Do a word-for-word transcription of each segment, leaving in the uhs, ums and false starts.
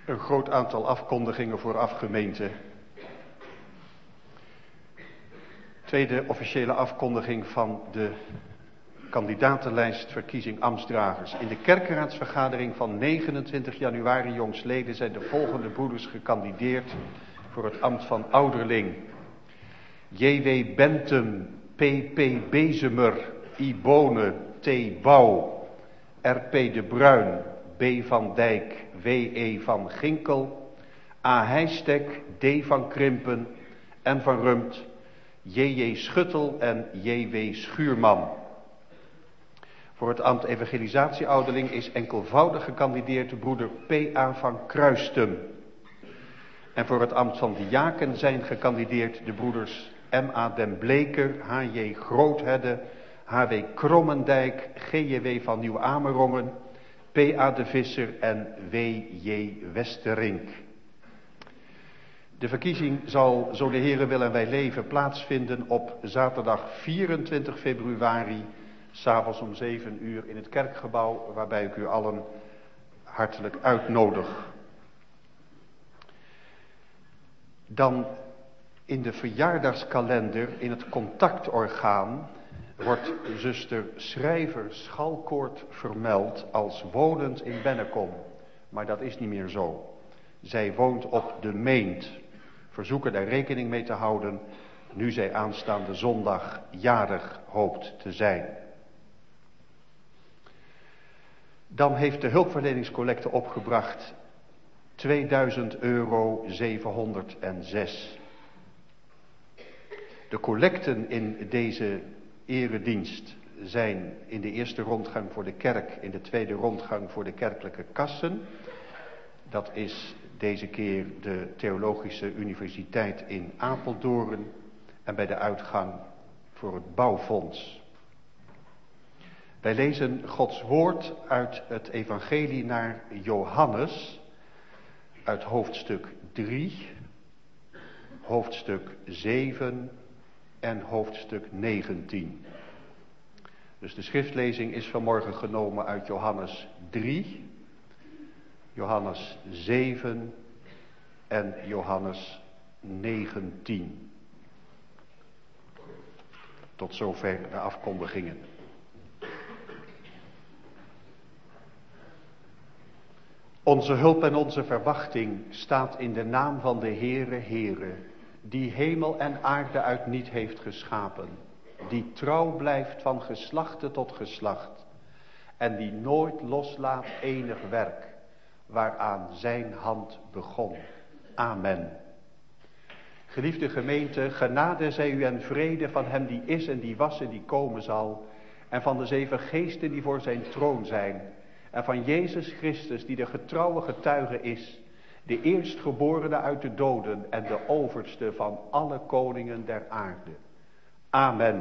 Een groot aantal afkondigingen vooraf, gemeente. Tweede officiële afkondiging van de kandidatenlijst verkiezing ambtsdragers. In de kerkeraadsvergadering van negenentwintig januari jongstleden zijn de volgende broeders gekandideerd voor het ambt van ouderling. J W Bentum, P P Bezemer, Ibone, T Bouw, R P de Bruin, B van Dijk, W E van Ginkel, A Heijstek, D van Krimpen, N van Rumpt, J J Schuttel en J W Schuurman. Voor het ambt evangelisatieouderling is enkelvoudig gekandideerd de broeder P A van Kruistum. En voor het ambt van diaken zijn gekandideerd de broeders M A den Bleker, H J Groothedde, H W Krommendijk, G J W van Nieuw-Amerongen, P A de Visser en W J Westerink. De verkiezing zal, zo de Heere wil en wij leven, plaatsvinden op zaterdag vierentwintig februari, 's avonds om zeven uur in het kerkgebouw, waarbij ik u allen hartelijk uitnodig. Dan in de verjaardagskalender, in het contactorgaan, wordt zuster Schrijver Schalkoort vermeld als wonend in Bennekom. Maar dat is niet meer zo. Zij woont op de Meent. Verzoeken daar rekening mee te houden, nu zij aanstaande zondag jarig hoopt te zijn. Dan heeft de hulpverleningscollecte opgebracht tweeduizend euro zevenhonderdzes. De collecten in deze eredienst zijn in de eerste rondgang voor de kerk, in de tweede rondgang voor de kerkelijke kassen. Dat is deze keer de Theologische Universiteit in Apeldoorn en bij de uitgang voor het bouwfonds. Wij lezen Gods woord uit het evangelie naar Johannes, uit hoofdstuk drie, hoofdstuk zeven en hoofdstuk negentien. Dus de schriftlezing is vanmorgen genomen uit Johannes drie, Johannes zeven en Johannes negentien. Tot zover de afkondigingen. Onze hulp en onze verwachting staat in de naam van de Heere, Heere, die hemel en aarde uit niet heeft geschapen, die trouw blijft van geslachte tot geslacht en die nooit loslaat enig werk waaraan zijn hand begon. Amen. Geliefde gemeente, genade zij u en vrede van hem die is en die was en die komen zal, en van de zeven geesten die voor zijn troon zijn, en van Jezus Christus die de getrouwe getuige is, de eerstgeborene uit de doden en de overste van alle koningen der aarde. Amen.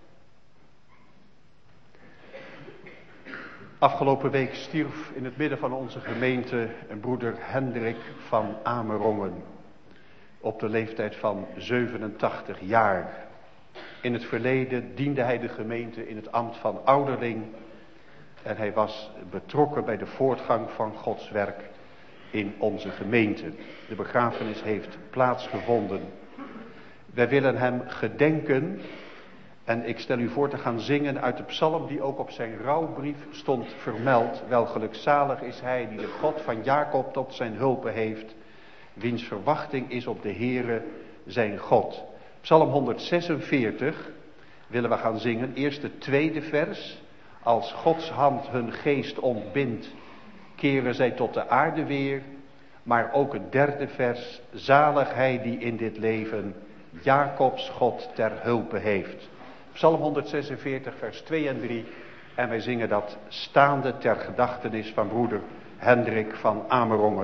Afgelopen week stierf in het midden van onze gemeente een broeder Hendrik van Amerongen op de leeftijd van zevenentachtig jaar. In het verleden diende hij de gemeente in het ambt van ouderling en hij was betrokken bij de voortgang van Gods werk in onze gemeente. De begrafenis heeft plaatsgevonden. Wij willen hem gedenken en ik stel u voor te gaan zingen uit de psalm die ook op zijn rouwbrief stond vermeld. Wel gelukzalig is hij die de God van Jacob tot zijn hulpe heeft, wiens verwachting is op de Heere zijn God. Psalm honderdzesenveertig willen we gaan zingen. Eerst het tweede vers. Als Gods hand hun geest ontbindt, keren zij tot de aarde weer. Maar ook het derde vers. Zalig hij die in dit leven Jacobs God ter hulpe heeft. Psalm honderdzesenveertig vers twee en drie. En wij zingen dat staande ter gedachtenis van broeder Hendrik van Amerongen.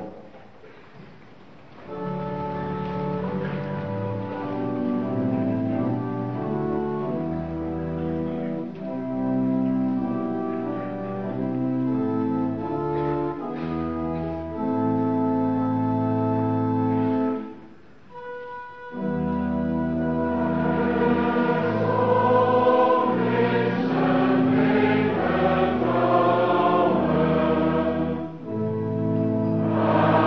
Ah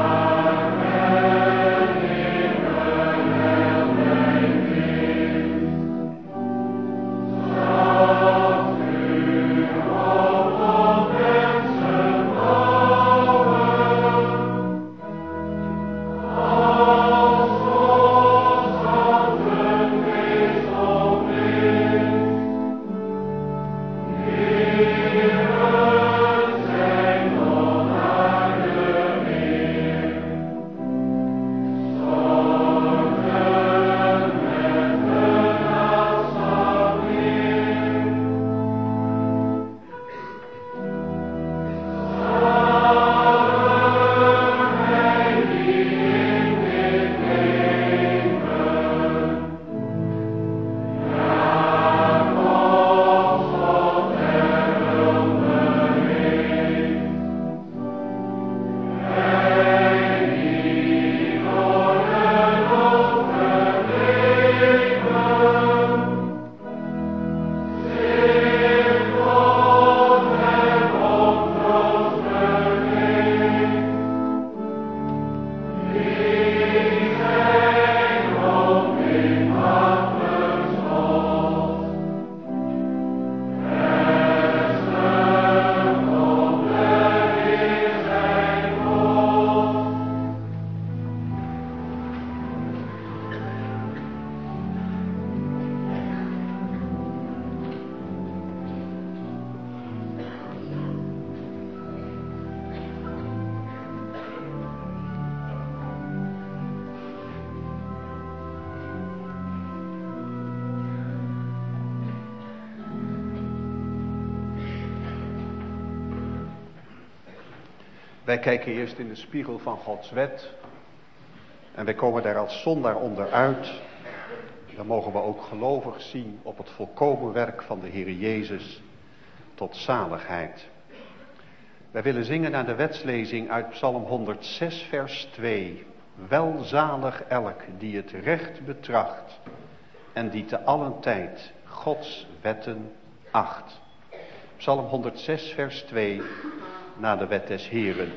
Wij kijken eerst in de spiegel van Gods wet. En wij komen daar als zondaar onderuit. Dan mogen we ook gelovig zien op het volkomen werk van de Heer Jezus tot zaligheid. Wij willen zingen naar de wetslezing uit Psalm honderdzes vers twee. Welzalig elk die het recht betracht en die te allen tijd Gods wetten acht. Psalm honderdzes vers twee, na de wet des Heeren.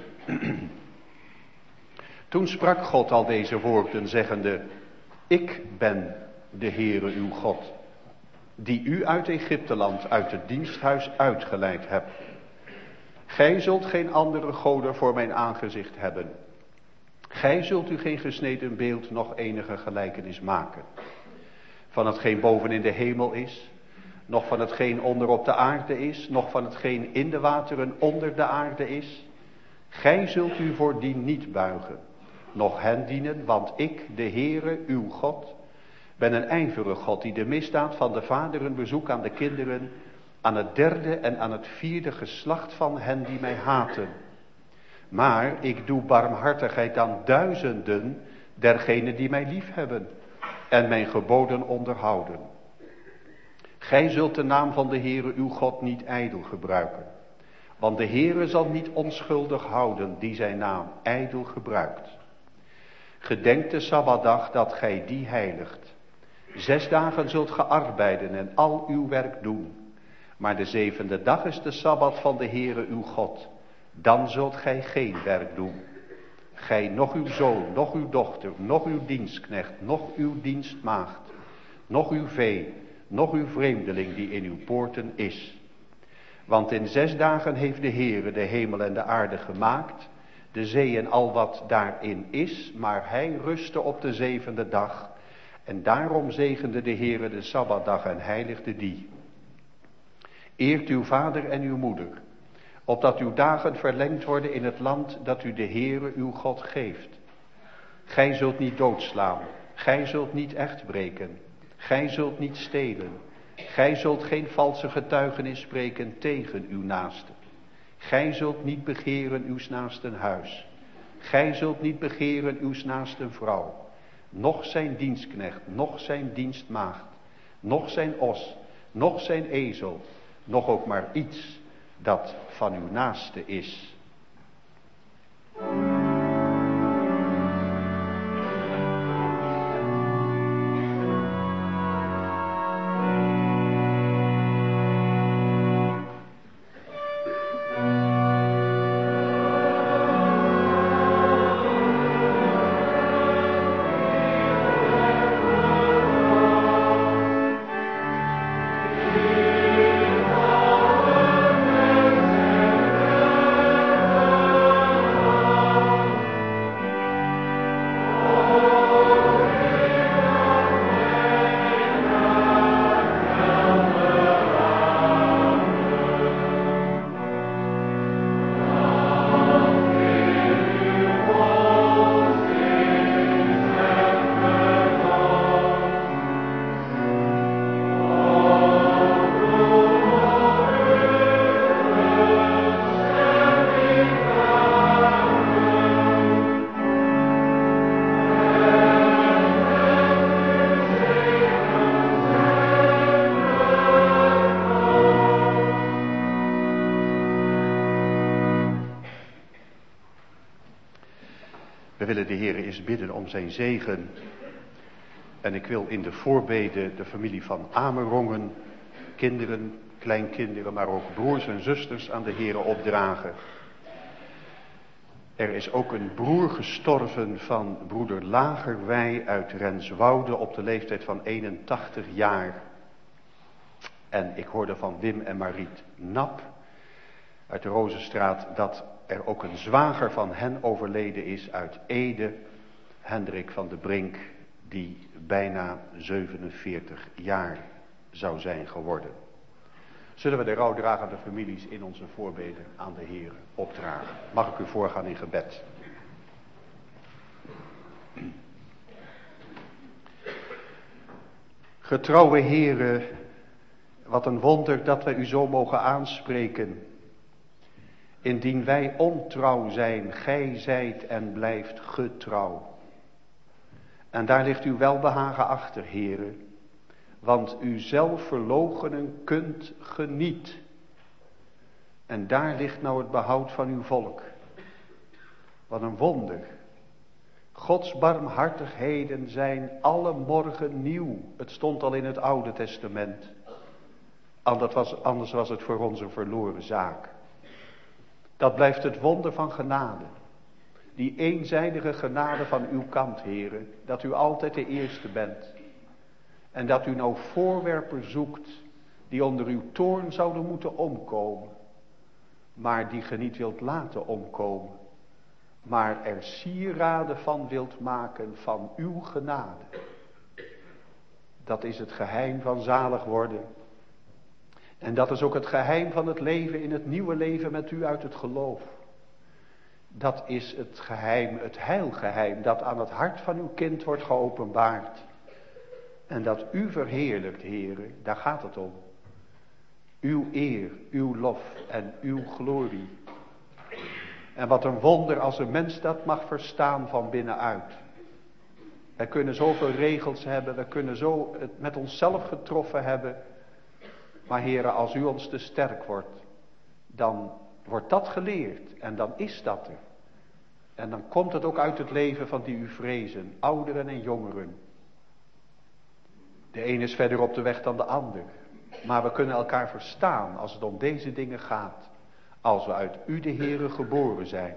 Toen sprak God al deze woorden, zeggende: Ik ben de Heere uw God, die u uit Egypteland, uit het diensthuis uitgeleid heb. Gij zult geen andere goden voor mijn aangezicht hebben. Gij zult u geen gesneden beeld, noch enige gelijkenis maken. Van hetgeen boven in de hemel is, noch van hetgeen onder op de aarde is, noch van hetgeen in de wateren onder de aarde is. Gij zult u voor die niet buigen, noch hen dienen, want ik, de Heere, uw God, ben een ijverig God, die de misdaad van de vaderen bezoekt aan de kinderen, aan het derde en aan het vierde geslacht van hen die mij haten. Maar ik doe barmhartigheid aan duizenden dergenen die mij liefhebben en mijn geboden onderhouden. Gij zult de naam van de Heere uw God niet ijdel gebruiken, want de Heere zal niet onschuldig houden die zijn naam ijdel gebruikt. Gedenk de Sabbatdag dat gij die heiligt. Zes dagen zult ge arbeiden en al uw werk doen. Maar de zevende dag is de Sabbat van de Heere uw God. Dan zult gij geen werk doen. Gij, noch uw zoon, noch uw dochter, noch uw dienstknecht, noch uw dienstmaagd, noch uw vee, noch uw vreemdeling die in uw poorten is. Want in zes dagen heeft de Heere de hemel en de aarde gemaakt, de zee en al wat daarin is, maar hij rustte op de zevende dag. En daarom zegende de Heere de Sabbatdag en heiligde die. Eert uw vader en uw moeder, opdat uw dagen verlengd worden in het land dat u de Heere uw God geeft. Gij zult niet doodslaan, gij zult niet echt breken, gij zult niet stelen, gij zult geen valse getuigenis spreken tegen uw naaste. Gij zult niet begeren uws naasten huis, gij zult niet begeren uws naasten vrouw, noch zijn dienstknecht, noch zijn dienstmaagd, noch zijn os, noch zijn ezel, noch ook maar iets dat van uw naaste is. We willen de Heer eens bidden om zijn zegen. En ik wil in de voorbeden de familie van Amerongen, kinderen, kleinkinderen, maar ook broers en zusters aan de Heer opdragen. Er is ook een broer gestorven van broeder Lagerwij uit Renswoude op de leeftijd van eenentachtig jaar. En ik hoorde van Wim en Mariet Nap uit de Rozenstraat dat er ook een zwager van hen overleden is uit Ede, Hendrik van de Brink, die bijna zevenenveertig jaar zou zijn geworden. Zullen we de rouwdragende families in onze voorbeden aan de Heer opdragen? Mag ik u voorgaan in gebed? Getrouwe Heere, wat een wonder dat wij u zo mogen aanspreken. Indien wij ontrouw zijn, gij zijt en blijft getrouw. En daar ligt uw welbehagen achter, Heere. Want u zelf verloochenen kunt geniet. En daar ligt nou het behoud van uw volk. Wat een wonder. Gods barmhartigheden zijn alle morgen nieuw. Het stond al in het Oude Testament. Anders was, anders was het voor ons een verloren zaak. Dat blijft het wonder van genade. Die eenzijdige genade van uw kant, Heere. Dat u altijd de eerste bent. En dat u nou voorwerpen zoekt die onder uw toorn zouden moeten omkomen. Maar die ge niet wilt laten omkomen. Maar er sieraden van wilt maken van uw genade. Dat is het geheim van zalig worden. En dat is ook het geheim van het leven in het nieuwe leven met u uit het geloof. Dat is het geheim, het heilgeheim dat aan het hart van uw kind wordt geopenbaard. En dat u verheerlijkt, Heere, daar gaat het om. Uw eer, uw lof en uw glorie. En wat een wonder als een mens dat mag verstaan van binnenuit. Wij kunnen zoveel regels hebben, we kunnen zo het met onszelf getroffen hebben. Maar Heere, als u ons te sterk wordt, dan wordt dat geleerd en dan is dat er. En dan komt het ook uit het leven van die u vrezen, ouderen en jongeren. De een is verder op de weg dan de ander. Maar we kunnen elkaar verstaan als het om deze dingen gaat. Als we uit u de Heere geboren zijn.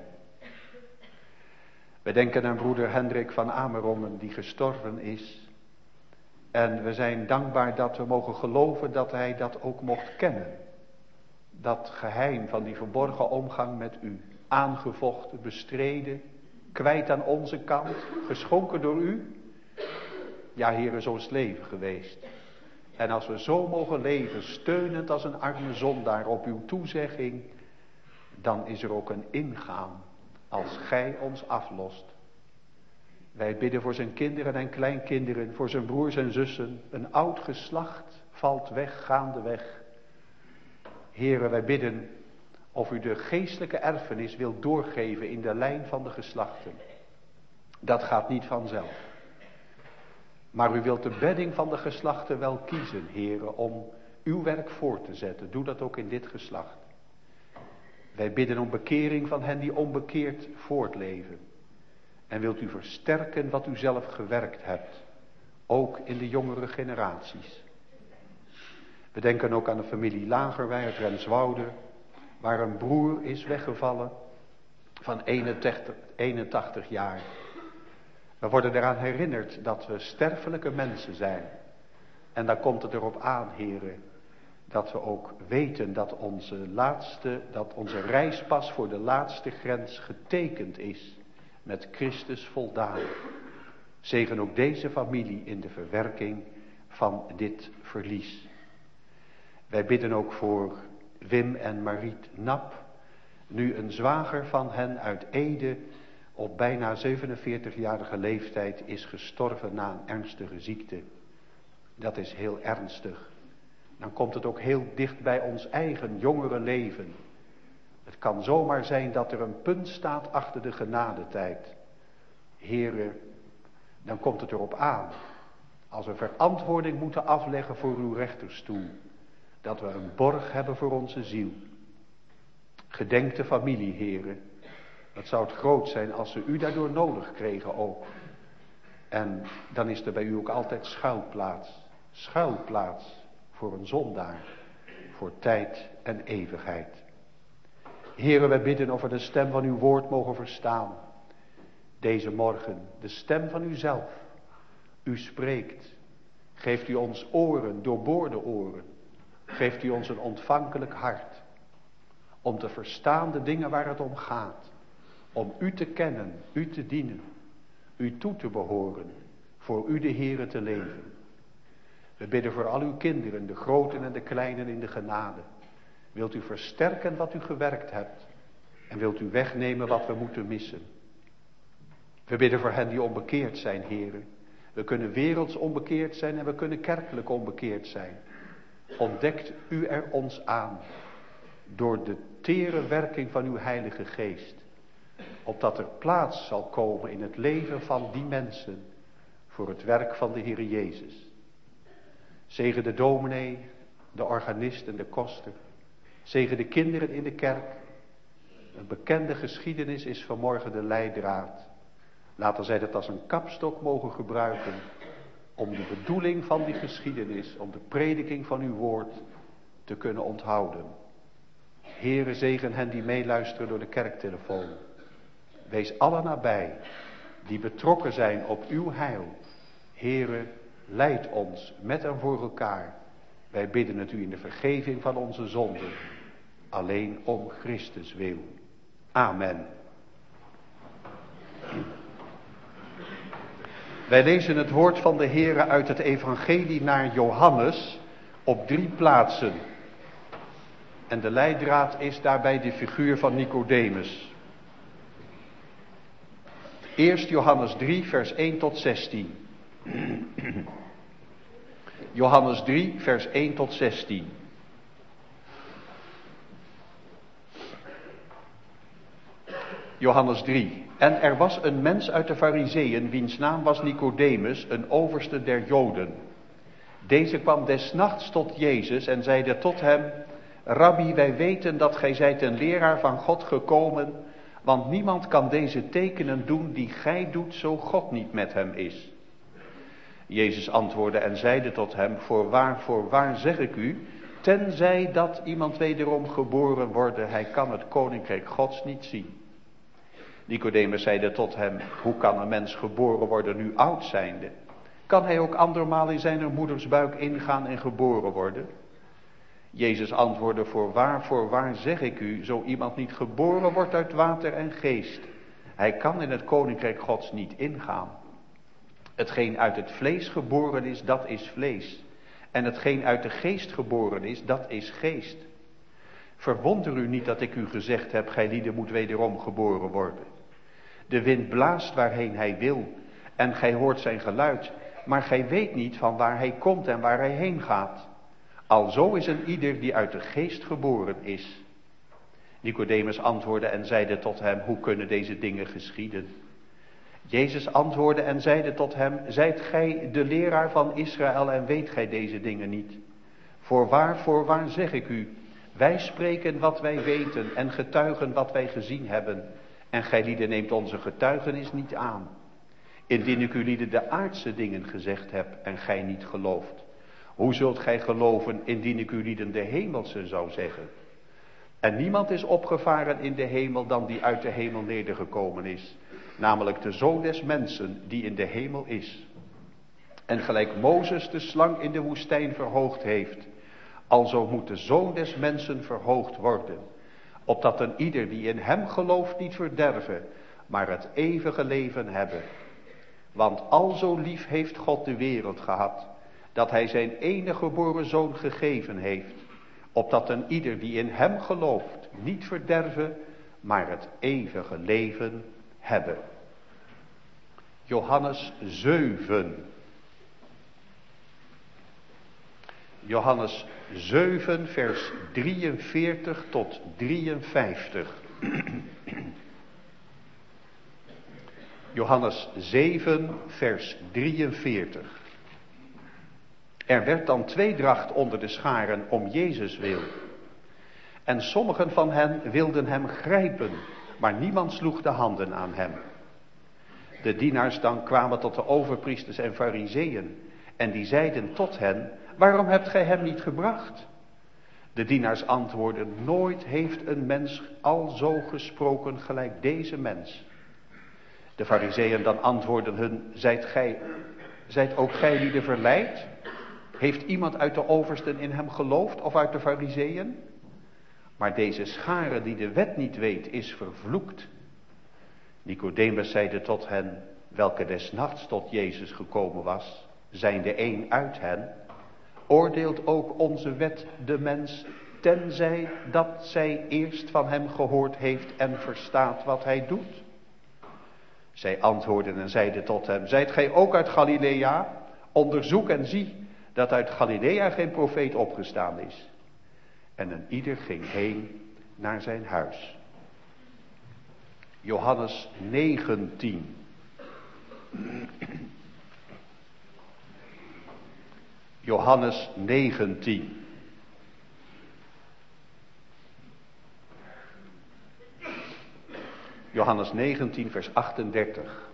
We denken aan broeder Hendrik van Amerongen die gestorven is. En we zijn dankbaar dat we mogen geloven dat hij dat ook mocht kennen. Dat geheim van die verborgen omgang met u. Aangevochten, bestreden, kwijt aan onze kant, geschonken door u. Ja, Heere, zo is het leven geweest. En als we zo mogen leven, steunend als een arme zondaar op uw toezegging, dan is er ook een ingaan als gij ons aflost. Wij bidden voor zijn kinderen en kleinkinderen, voor zijn broers en zussen. Een oud geslacht valt weg, gaandeweg. Heere, wij bidden of u de geestelijke erfenis wilt doorgeven in de lijn van de geslachten. Dat gaat niet vanzelf. Maar u wilt de bedding van de geslachten wel kiezen, Heere, om uw werk voort te zetten. Doe dat ook in dit geslacht. Wij bidden om bekering van hen die onbekeerd voortleven. En wilt u versterken wat u zelf gewerkt hebt. Ook in de jongere generaties. We denken ook aan de familie Lagerwij uit Renswoude. Waar een broer is weggevallen van eenentachtig jaar. We worden eraan herinnerd dat we sterfelijke mensen zijn. En dan komt het erop aan, Heere, dat we ook weten dat onze laatste, dat onze reispas voor de laatste grens getekend is met Christus voldaan. Zegen ook deze familie in de verwerking van dit verlies. Wij bidden ook voor Wim en Mariet Nap, nu een zwager van hen uit Ede op bijna zevenenveertigjarige leeftijd is gestorven na een ernstige ziekte. Dat is heel ernstig. Dan komt het ook heel dicht bij ons eigen jongere leven. Het kan zomaar zijn dat er een punt staat achter de genadetijd. Heere, dan komt het erop aan. Als we verantwoording moeten afleggen voor uw rechterstoel. Dat we een borg hebben voor onze ziel. Gedenk de familie, Heere. Dat zou het groot zijn als ze u daardoor nodig kregen ook. En dan is er bij u ook altijd schuilplaats. Schuilplaats voor een zondaar. Voor tijd en eeuwigheid. Heere, wij bidden of we de stem van uw woord mogen verstaan. Deze morgen, de stem van uzelf. U spreekt. Geeft u ons oren, doorboorde oren. Geeft u ons een ontvankelijk hart. Om te verstaan de dingen waar het om gaat. Om u te kennen, u te dienen. U toe te behoren. Voor u de Heere te leven. We bidden voor al uw kinderen, de groten en de kleinen in de genade. Wilt u versterken wat u gewerkt hebt. En wilt u wegnemen wat we moeten missen. We bidden voor hen die onbekeerd zijn, Heere. We kunnen werelds onbekeerd zijn en we kunnen kerkelijk onbekeerd zijn. Ontdekt u er ons aan. Door de tere werking van uw Heilige Geest. Opdat er plaats zal komen in het leven van die mensen voor het werk van de Heer Jezus. Zegen de dominee, de organist en de koster. Zegen de kinderen in de kerk. Een bekende geschiedenis is vanmorgen de leidraad. Laten zij dat als een kapstok mogen gebruiken om de bedoeling van die geschiedenis, om de prediking van uw woord te kunnen onthouden. Heere, zegen hen die meeluisteren door de kerktelefoon. Wees allen nabij die betrokken zijn op uw heil. Heere, leid ons met en voor elkaar. Wij bidden het u in de vergeving van onze zonden. Alleen om Christus wil. Amen. Wij lezen het woord van de Heere uit het evangelie naar Johannes op drie plaatsen. En de leidraad is daarbij de figuur van Nicodemus. Eerst Johannes drie, vers één tot zestien. Johannes drie, vers één tot zestien. Johannes drie. En er was een mens uit de Farizeeën, wiens naam was Nicodemus, een overste der Joden. Deze kwam des nachts tot Jezus en zeide tot hem: Rabbi, wij weten dat gij zijt een leraar van God gekomen, want niemand kan deze tekenen doen die gij doet, zo God niet met hem is. Jezus antwoordde en zeide tot hem: Voorwaar, voorwaar zeg ik u, tenzij dat iemand wederom geboren worden, hij kan het koninkrijk Gods niet zien. Nicodemus zeide tot hem: Hoe kan een mens geboren worden nu oud zijnde? Kan hij ook andermaal in zijn moeders buik ingaan en geboren worden? Jezus antwoordde: Voorwaar, voorwaar zeg ik u, zo iemand niet geboren wordt uit water en geest, hij kan in het koninkrijk Gods niet ingaan. Hetgeen uit het vlees geboren is, dat is vlees. En hetgeen uit de geest geboren is, dat is geest. Verwonder u niet dat ik u gezegd heb, gij lieden moet wederom geboren worden. De wind blaast waarheen hij wil, en gij hoort zijn geluid, maar gij weet niet van waar hij komt en waar hij heen gaat. Alzo is een ieder die uit de geest geboren is. Nicodemus antwoordde en zeide tot hem: Hoe kunnen deze dingen geschieden? Jezus antwoordde en zeide tot hem: Zijt gij de leraar van Israël en weet gij deze dingen niet? Voorwaar, voorwaar zeg ik u, wij spreken wat wij weten en getuigen wat wij gezien hebben. En gij lieden neemt onze getuigenis niet aan. Indien ik u lieden de aardse dingen gezegd heb en gij niet gelooft, hoe zult gij geloven indien ik u lieden de hemelse zou zeggen? En niemand is opgevaren in de hemel dan die uit de hemel nedergekomen is, namelijk de Zoon des mensen die in de hemel is. En gelijk Mozes de slang in de woestijn verhoogd heeft, alzo moet de Zoon des mensen verhoogd worden, opdat een ieder die in hem gelooft niet verderven, maar het eeuwige leven hebben. Want alzo lief heeft God de wereld gehad, dat hij zijn enige geboren Zoon gegeven heeft, opdat een ieder die in hem gelooft niet verderven, maar het eeuwige leven hebben. Johannes zeven. Johannes zeven, vers drieënveertig tot drieënvijftig. Johannes zeven, vers drieënveertig. Er werd dan tweedracht onder de scharen om Jezus wil. En sommigen van hen wilden hem grijpen, maar niemand sloeg de handen aan hem. De dienaars dan kwamen tot de overpriesters en farizeeën, en die zeiden tot hen: Waarom hebt gij hem niet gebracht? De dienaars antwoordden: Nooit heeft een mens al zo gesproken gelijk deze mens. De farizeeën dan antwoordden hun: Zijt gij, zijt ook gij lieden verleid? Heeft iemand uit de oversten in hem geloofd of uit de farizeeën? Maar deze schare die de wet niet weet, is vervloekt. Nicodemus zeide tot hen, welke des nachts tot Jezus gekomen was, zijnde een uit hen: Oordeelt ook onze wet de mens, tenzij dat zij eerst van hem gehoord heeft en verstaat wat hij doet? Zij antwoordden en zeiden tot hem: Zijt gij ook uit Galilea? Onderzoek en zie dat uit Galilea geen profeet opgestaan is. En een ieder ging heen naar zijn huis. Johannes negentien. Johannes negentien. Johannes negentien, vers achtendertig.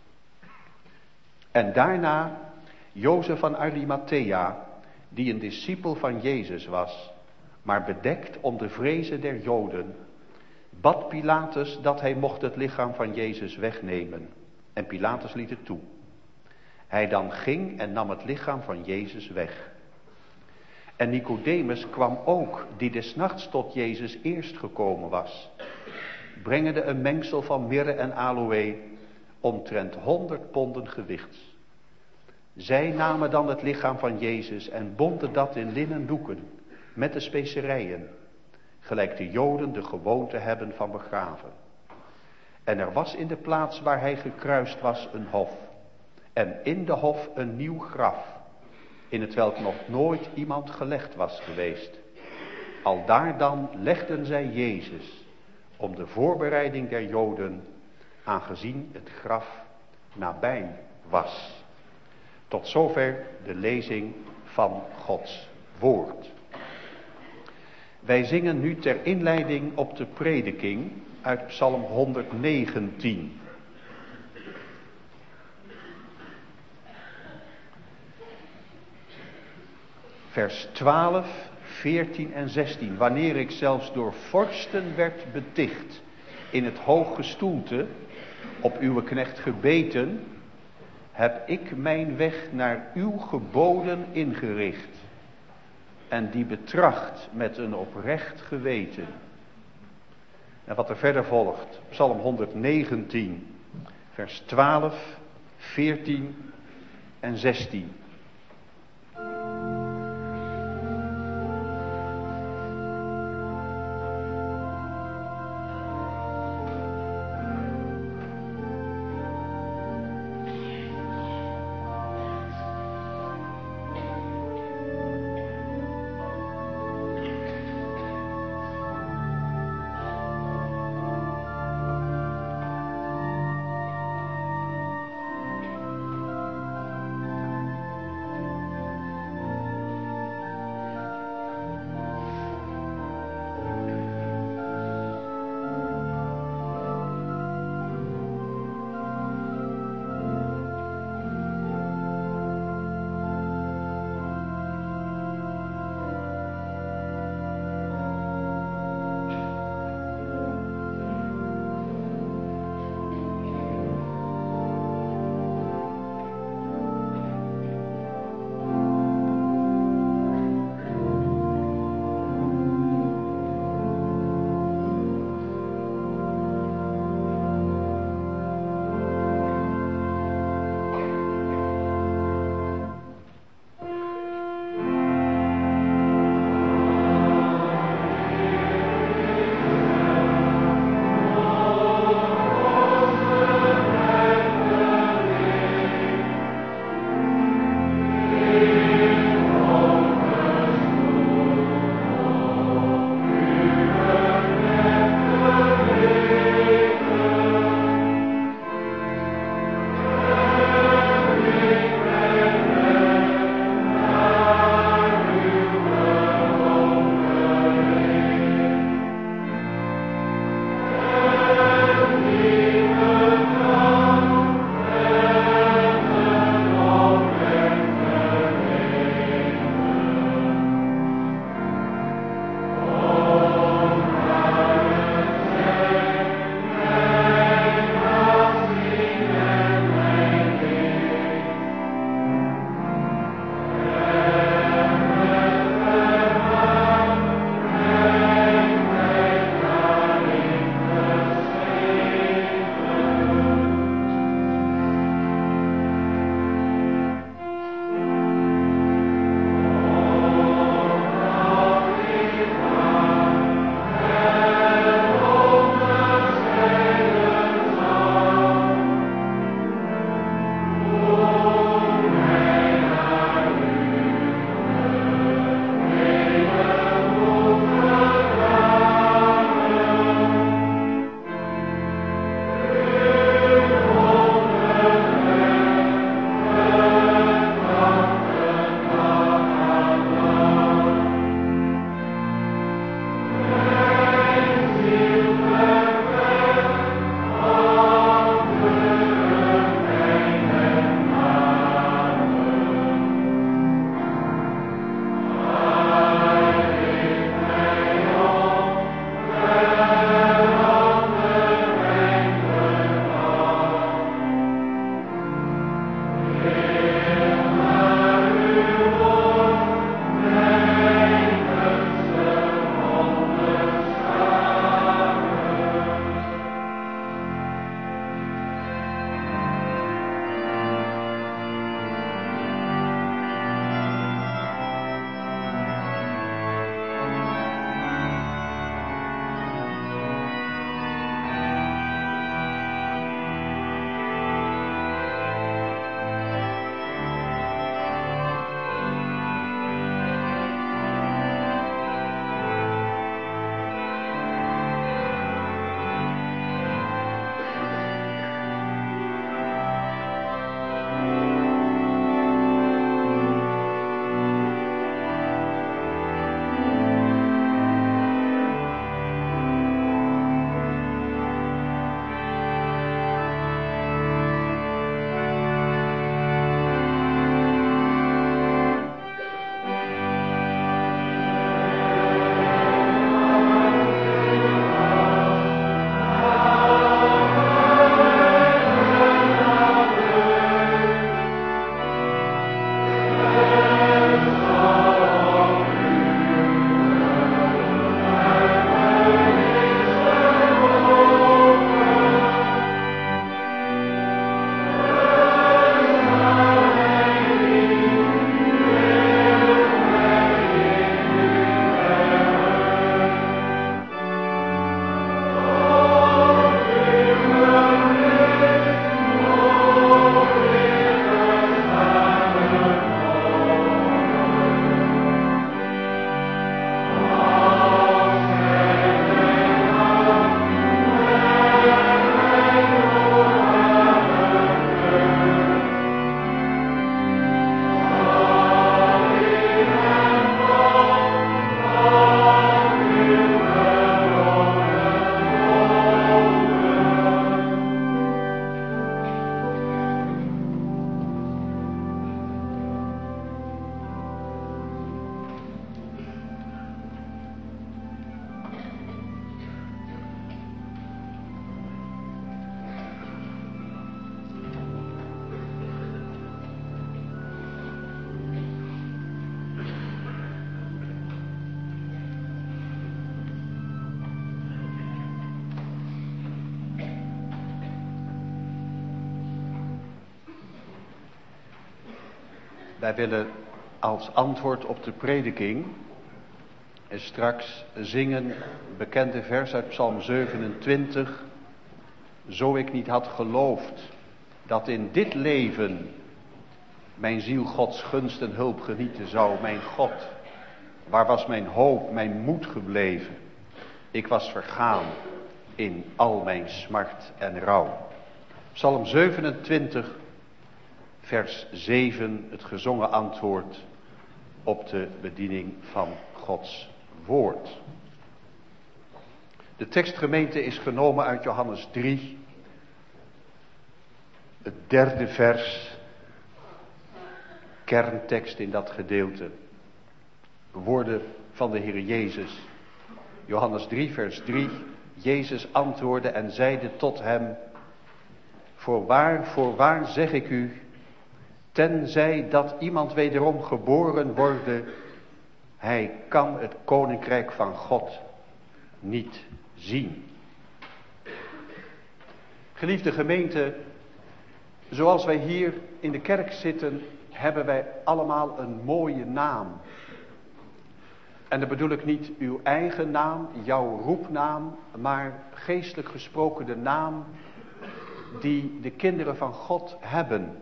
En daarna Jozef van Arimathea, die een discipel van Jezus was, maar bedekt om de vrezen der Joden, bad Pilatus dat hij mocht het lichaam van Jezus wegnemen. En Pilatus liet het toe. Hij dan ging en nam het lichaam van Jezus weg. En Nicodemus kwam ook, die des nachts tot Jezus eerst gekomen was, brengende een mengsel van mirre en aloë, omtrent honderd ponden gewichts. Zij namen dan het lichaam van Jezus en bonden dat in linnen doeken, met de specerijen, gelijk de Joden de gewoonte hebben van begraven. En er was in de plaats waar hij gekruist was een hof, en in de hof een nieuw graf, in het welk nog nooit iemand gelegd was geweest. Aldaar dan legden zij Jezus, om de voorbereiding der Joden, aangezien het graf nabij was. Tot zover de lezing van Gods woord. Wij zingen nu ter inleiding op de prediking uit Psalm honderdnegentien. Vers twaalf, veertien en zestien. Wanneer ik zelfs door vorsten werd beticht in het hoge stoelte, op uw knecht gebeten, heb ik mijn weg naar uw geboden ingericht en die betracht met een oprecht geweten. En wat er verder volgt, Psalm honderdnegentien, vers twaalf, veertien en zestien. Wij willen als antwoord op de prediking en straks zingen bekende vers uit Psalm zevenentwintig. Zo ik niet had geloofd dat in dit leven mijn ziel Gods gunst en hulp genieten zou. Mijn God, waar was mijn hoop, mijn moed gebleven? Ik was vergaan in al mijn smart en rouw. Psalm zevenentwintig, vers zeven, het gezongen antwoord op de bediening van Gods woord. De tekstgemeente is genomen uit Johannes drie, het derde vers, kerntekst in dat gedeelte. Woorden van de Heer Jezus. Johannes drie, vers drie. Jezus antwoordde en zeide tot hem: Voorwaar, voorwaar zeg ik u, tenzij dat iemand wederom geboren worden, hij kan het koninkrijk van God niet zien. Geliefde gemeente, zoals wij hier in de kerk zitten, hebben wij allemaal een mooie naam. En dan bedoel ik niet uw eigen naam, jouw roepnaam, maar geestelijk gesproken de naam die de kinderen van God hebben.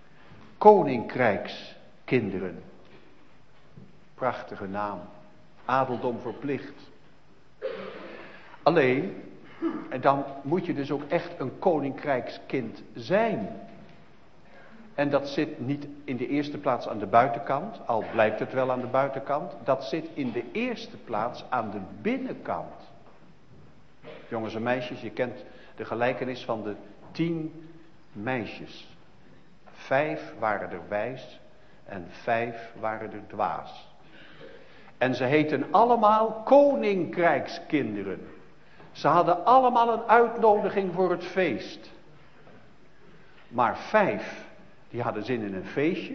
Koninkrijkskinderen. Prachtige naam. Adeldom verplicht. Alleen, en dan moet je dus ook echt een koninkrijkskind zijn. En dat zit niet in de eerste plaats aan de buitenkant, al blijkt het wel aan de buitenkant. Dat zit in de eerste plaats aan de binnenkant. Jongens en meisjes, je kent de gelijkenis van de tien meisjes. Vijf waren er wijs en vijf waren er dwaas. En ze heten allemaal koninkrijkskinderen. Ze hadden allemaal een uitnodiging voor het feest. Maar vijf, die hadden zin in een feestje.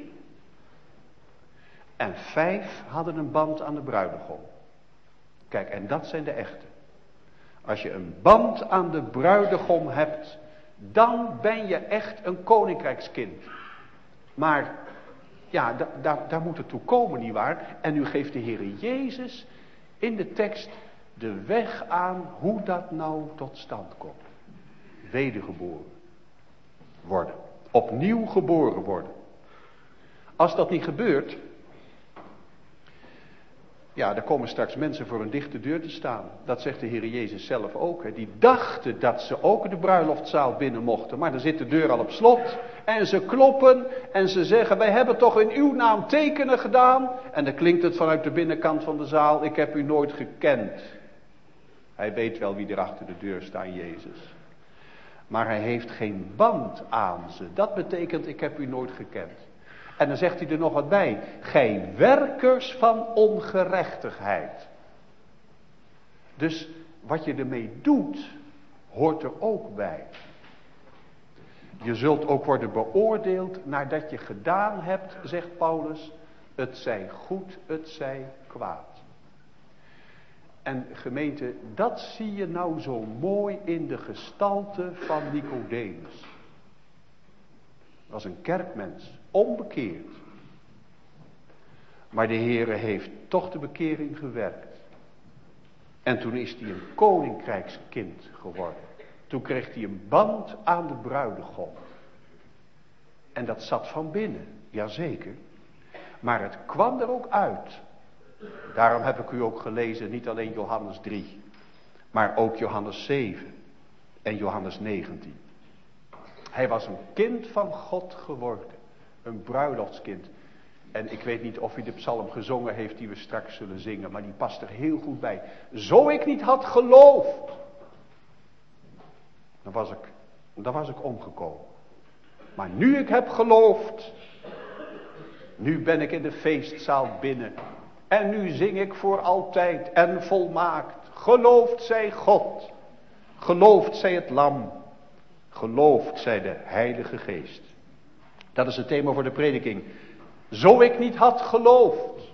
En vijf hadden een band aan de bruidegom. Kijk, en dat zijn de echte. Als je een band aan de bruidegom hebt, dan ben je echt een koninkrijkskind. Maar, ja, da, da, daar moet het toe komen, nietwaar? En nu geeft de Heer Jezus in de tekst de weg aan hoe dat nou tot stand komt. Wedergeboren worden. Opnieuw geboren worden. Als dat niet gebeurt, ja, dan komen straks mensen voor een dichte deur te staan. Dat zegt de Heer Jezus zelf ook. Hè. Die dachten dat ze ook de bruiloftzaal binnen mochten. Maar dan zit de deur al op slot. En ze kloppen en ze zeggen: wij hebben toch in uw naam tekenen gedaan. En dan klinkt het vanuit de binnenkant van de zaal: ik heb u nooit gekend. Hij weet wel wie er achter de deur staat, Jezus. Maar hij heeft geen band aan ze. Dat betekent: ik heb u nooit gekend. En dan zegt hij er nog wat bij. Gij werkers van ongerechtigheid. Dus wat je ermee doet, hoort er ook bij. Je zult ook worden beoordeeld nadat je gedaan hebt, zegt Paulus. Het zij goed, het zij kwaad. En gemeente, dat zie je nou zo mooi in de gestalte van Nicodemus. Dat was een kerkmens, onbekeerd. Maar de Heere heeft toch de bekering gewerkt. En toen is hij een koninkrijkskind geworden. Toen kreeg hij een band aan de bruidegom. En dat zat van binnen, jazeker. Maar het kwam er ook uit. Daarom heb ik u ook gelezen, niet alleen Johannes drie, maar ook Johannes zeven en Johannes negentien. Hij was een kind van God geworden, een bruiloftskind. En ik weet niet of u de psalm gezongen heeft die we straks zullen zingen, maar die past er heel goed bij. Zo ik niet had geloofd, dan was ik, dan was ik omgekomen. Maar nu ik heb geloofd, nu ben ik in de feestzaal binnen. En nu zing ik voor altijd en volmaakt. Geloofd zij God. Geloofd zij het Lam. Geloofd zij de Heilige Geest. Dat is het thema voor de prediking. Zo ik niet had geloofd.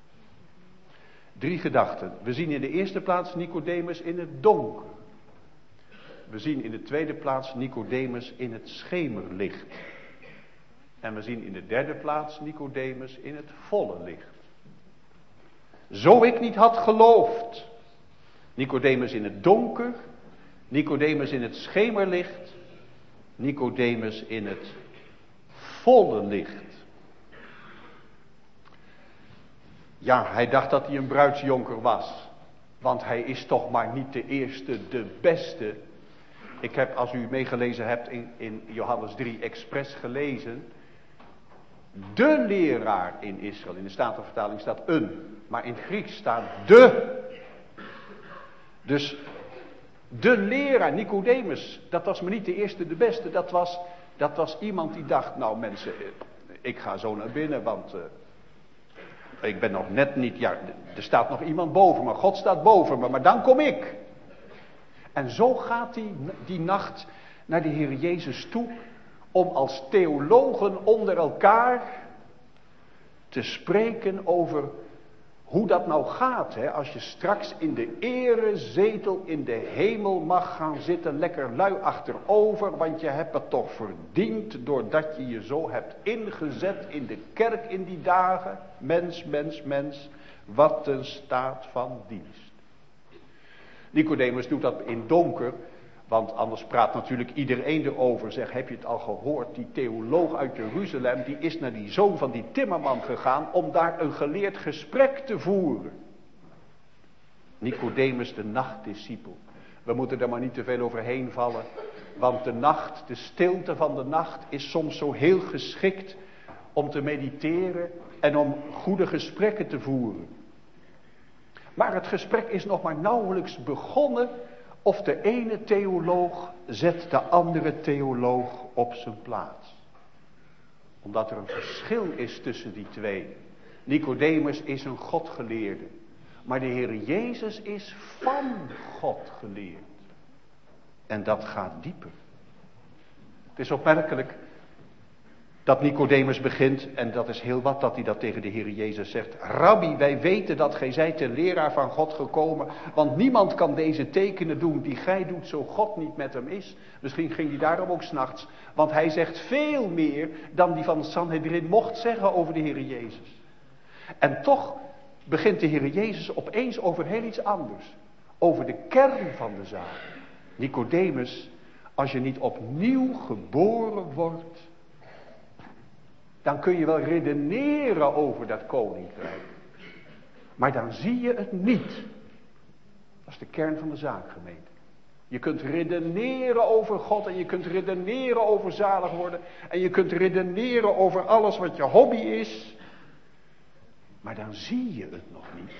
Drie gedachten. We zien in de eerste plaats Nicodemus in het donker. We zien in de tweede plaats Nicodemus in het schemerlicht. En we zien in de derde plaats Nicodemus in het volle licht. Zo ik niet had geloofd. Nicodemus in het donker. Nicodemus in het schemerlicht. Nicodemus in het volle licht. Ja, hij dacht dat hij een bruidsjonker was. Want hij is toch maar niet de eerste, de beste. Ik heb, als u meegelezen hebt in, in Johannes drie, expres gelezen. De leraar in Israël. In de Statenvertaling staat een. Maar in het Grieks staat de. Dus de leraar, Nicodemus. Dat was maar niet de eerste, de beste. Dat was, dat was iemand die dacht, nou mensen, ik ga zo naar binnen, want uh, ik ben nog net niet, ja, er staat nog iemand boven me. God staat boven me, maar dan kom ik. En zo gaat hij die nacht naar de Heer Jezus toe, om als theologen onder elkaar te spreken over hoe dat nou gaat. Hè? Als je straks in de erezetel in de hemel mag gaan zitten, lekker lui achterover, want je hebt het toch verdiend doordat je je zo hebt ingezet in de kerk in die dagen. Mens, mens, mens, wat een staat van dienst. Nicodemus doet dat in donker, want anders praat natuurlijk iedereen erover. Zeg, heb je het al gehoord? Die theoloog uit Jeruzalem, die is naar die zoon van die timmerman gegaan om daar een geleerd gesprek te voeren. Nicodemus, de nachtdiscipel. We moeten er maar niet te veel overheen vallen, want de nacht, de stilte van de nacht is soms zo heel geschikt om te mediteren en om goede gesprekken te voeren. Maar het gesprek is nog maar nauwelijks begonnen, of de ene theoloog zet de andere theoloog op zijn plaats. Omdat er een verschil is tussen die twee. Nicodemus is een Godgeleerde. Maar de Heer Jezus is van God geleerd. En dat gaat dieper. Het is opmerkelijk dat Nicodemus begint, en dat is heel wat dat hij dat tegen de Heer Jezus zegt. Rabbi, wij weten dat gij zijt de leraar van God gekomen, want niemand kan deze tekenen doen die gij doet, zo God niet met hem is. Misschien ging hij daarom ook 's nachts, want hij zegt veel meer dan die van Sanhedrin mocht zeggen over de Heer Jezus. En toch begint de Heer Jezus opeens over heel iets anders. Over de kern van de zaak. Nicodemus, als je niet opnieuw geboren wordt, dan kun je wel redeneren over dat koninkrijk. Maar dan zie je het niet. Dat is de kern van de zaak, gemeente. Je kunt redeneren over God en je kunt redeneren over zalig worden. En je kunt redeneren over alles wat je hobby is. Maar dan zie je het nog niet.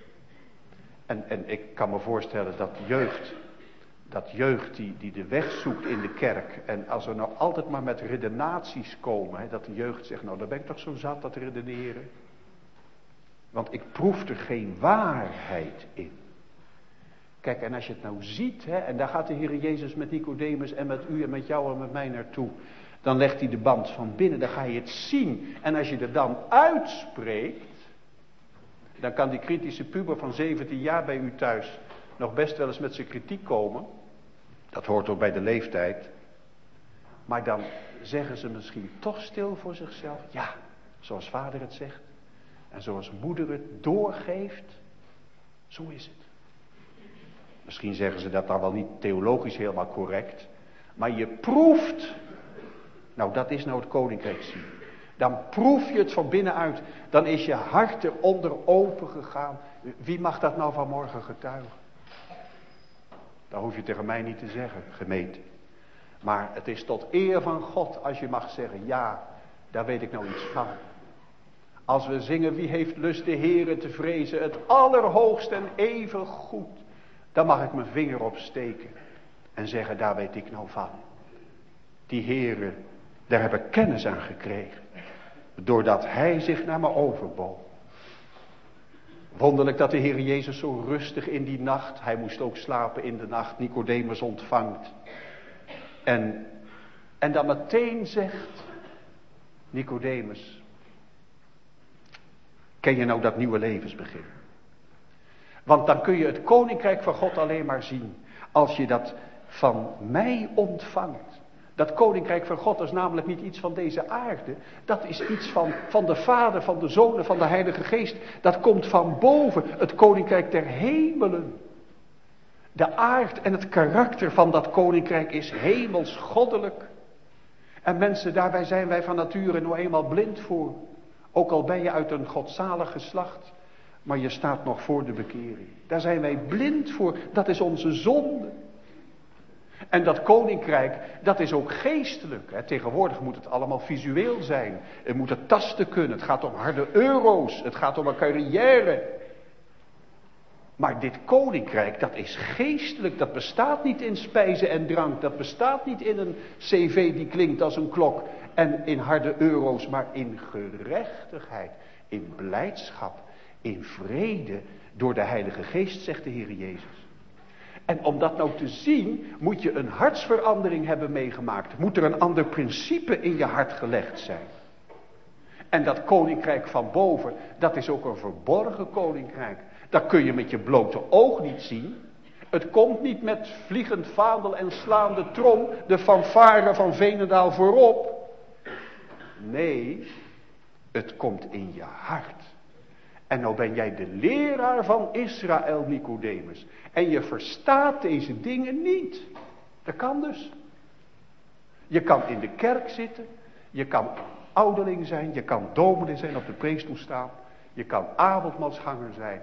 En, en ik kan me voorstellen dat jeugd, dat jeugd die, die de weg zoekt in de kerk. En als we nou altijd maar met redenaties komen. Hè, dat de jeugd zegt, nou daar ben ik toch zo zat, dat redeneren. Want ik proef er geen waarheid in. Kijk, en als je het nou ziet, hè, en daar gaat de Heer Jezus met Nicodemus en met u en met jou en met mij naartoe. Dan legt hij de band van binnen, dan ga je het zien. En als je er dan uitspreekt, dan kan die kritische puber van zeventien jaar bij u thuis nog best wel eens met zijn kritiek komen. Dat hoort ook bij de leeftijd. Maar dan zeggen ze misschien toch stil voor zichzelf. Ja, zoals vader het zegt. En zoals moeder het doorgeeft. Zo is het. Misschien zeggen ze dat dan wel niet theologisch helemaal correct. Maar je proeft. Nou, dat is nou het koninkrijk zien. Dan proef je het van binnenuit. Dan is je hart eronder open gegaan. Wie mag dat nou vanmorgen getuigen? Dat hoef je tegen mij niet te zeggen, gemeente. Maar het is tot eer van God als je mag zeggen, ja, daar weet ik nou iets van. Als we zingen, wie heeft lust de Heere te vrezen, het allerhoogste en even goed. Dan mag ik mijn vinger opsteken en zeggen, daar weet ik nou van. Die Heere, daar heb ik kennis aan gekregen. Doordat hij zich naar me overboog. Wonderlijk dat de Heer Jezus zo rustig in die nacht, hij moest ook slapen in de nacht, Nicodemus ontvangt. En, en dan meteen zegt Nicodemus, ken je nou dat nieuwe levensbegin? Want dan kun je het koninkrijk van God alleen maar zien als je dat van mij ontvangt. Dat koninkrijk van God is namelijk niet iets van deze aarde. Dat is iets van, van de Vader, van de Zoon en van de Heilige Geest. Dat komt van boven, het koninkrijk der hemelen. De aard en het karakter van dat koninkrijk is hemels goddelijk. En mensen, daarbij zijn wij van nature nou eenmaal blind voor. Ook al ben je uit een godzalig geslacht, maar je staat nog voor de bekering. Daar zijn wij blind voor, dat is onze zonde. En dat koninkrijk, dat is ook geestelijk. Hè. Tegenwoordig moet het allemaal visueel zijn. Het moet het tasten kunnen. Het gaat om harde euro's. Het gaat om een carrière. Maar dit koninkrijk, dat is geestelijk. Dat bestaat niet in spijzen en drank. Dat bestaat niet in een cv die klinkt als een klok. En in harde euro's, maar in gerechtigheid. In blijdschap. In vrede. Door de Heilige Geest, zegt de Heer Jezus. En om dat nou te zien, moet je een hartsverandering hebben meegemaakt. Moet er een ander principe in je hart gelegd zijn. En dat koninkrijk van boven, dat is ook een verborgen koninkrijk. Dat kun je met je blote oog niet zien. Het komt niet met vliegend vaandel en slaande trom, de fanfare van Veenendaal voorop. Nee, het komt in je hart. En nou ben jij de leraar van Israël, Nicodemus. En je verstaat deze dingen niet. Dat kan dus. Je kan in de kerk zitten. Je kan ouderling zijn. Je kan dominee zijn, op de preekstoel staan. Je kan avondmaalsganger zijn.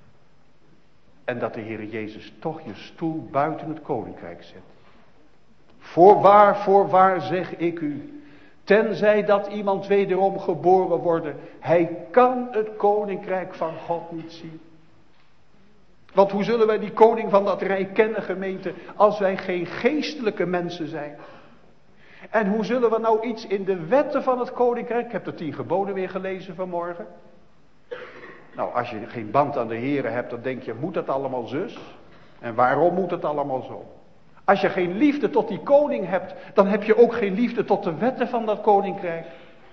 En dat de Heer Jezus toch je stoel buiten het koninkrijk zet. Voorwaar, voorwaar zeg ik u. Tenzij dat iemand wederom geboren worden. Hij kan het koninkrijk van God niet zien. Want hoe zullen wij die koning van dat rijk kennen, gemeente, als wij geen geestelijke mensen zijn? En hoe zullen we nou iets in de wetten van het koninkrijk, ik heb de tien geboden weer gelezen vanmorgen. Nou, als je geen band aan de Here hebt, dan denk je, moet dat allemaal zus? En waarom moet het allemaal zo? Als je geen liefde tot die koning hebt, dan heb je ook geen liefde tot de wetten van dat koninkrijk.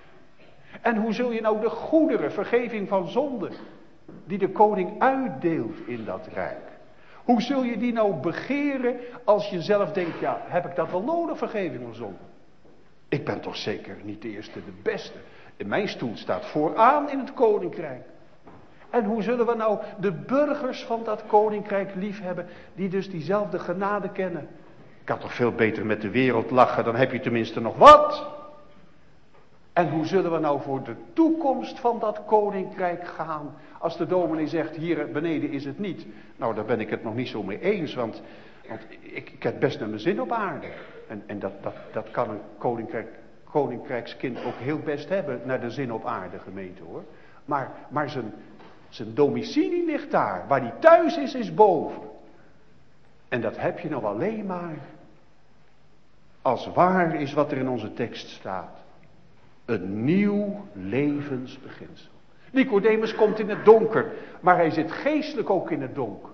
En hoe zul je nou de goederen, vergeving van zonde, die de koning uitdeelt in dat rijk, hoe zul je die nou begeren als je zelf denkt, ja, heb ik dat wel nodig, vergeving van zonde? Ik ben toch zeker niet de eerste, de beste. In mijn stoel staat vooraan in het koninkrijk. En hoe zullen we nou de burgers van dat koninkrijk liefhebben, die dus diezelfde genade kennen? Ik kan toch veel beter met de wereld lachen, dan heb je tenminste nog wat. En hoe zullen we nou voor de toekomst van dat koninkrijk gaan, als de dominee zegt, hier beneden is het niet. Nou, daar ben ik het nog niet zo mee eens, want, want ik, ik heb best naar mijn zin op aarde. En, en dat, dat, dat kan een koninkrijk, koninkrijkskind ook heel best hebben, naar de zin op aarde, gemeente hoor. Maar, maar zijn, zijn domicilie ligt daar, waar hij thuis is, is boven. En dat heb je nou alleen maar als waar is wat er in onze tekst staat. Een nieuw levensbeginsel. Nicodemus komt in het donker, maar hij zit geestelijk ook in het donker.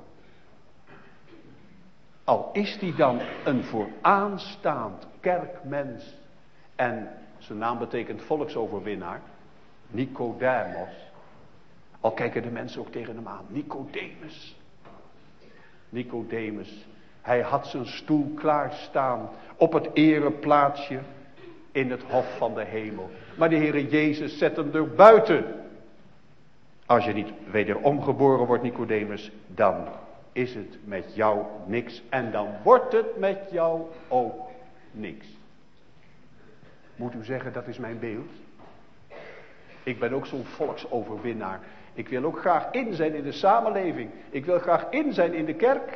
Al is hij dan een vooraanstaand kerkmens. En zijn naam betekent volksoverwinnaar. Nicodemos. Al kijken de mensen ook tegen hem aan. Nicodemus. Nicodemus. Hij had zijn stoel klaarstaan op het ereplaatsje in het hof van de hemel. Maar de Heere Jezus zet hem er buiten. Als je niet wederom geboren wordt, Nicodemus, dan is het met jou niks. En dan wordt het met jou ook niks. Moet u zeggen, dat is mijn beeld. Ik ben ook zo'n volksoverwinnaar. Ik wil ook graag in zijn in de samenleving. Ik wil graag in zijn in de kerk.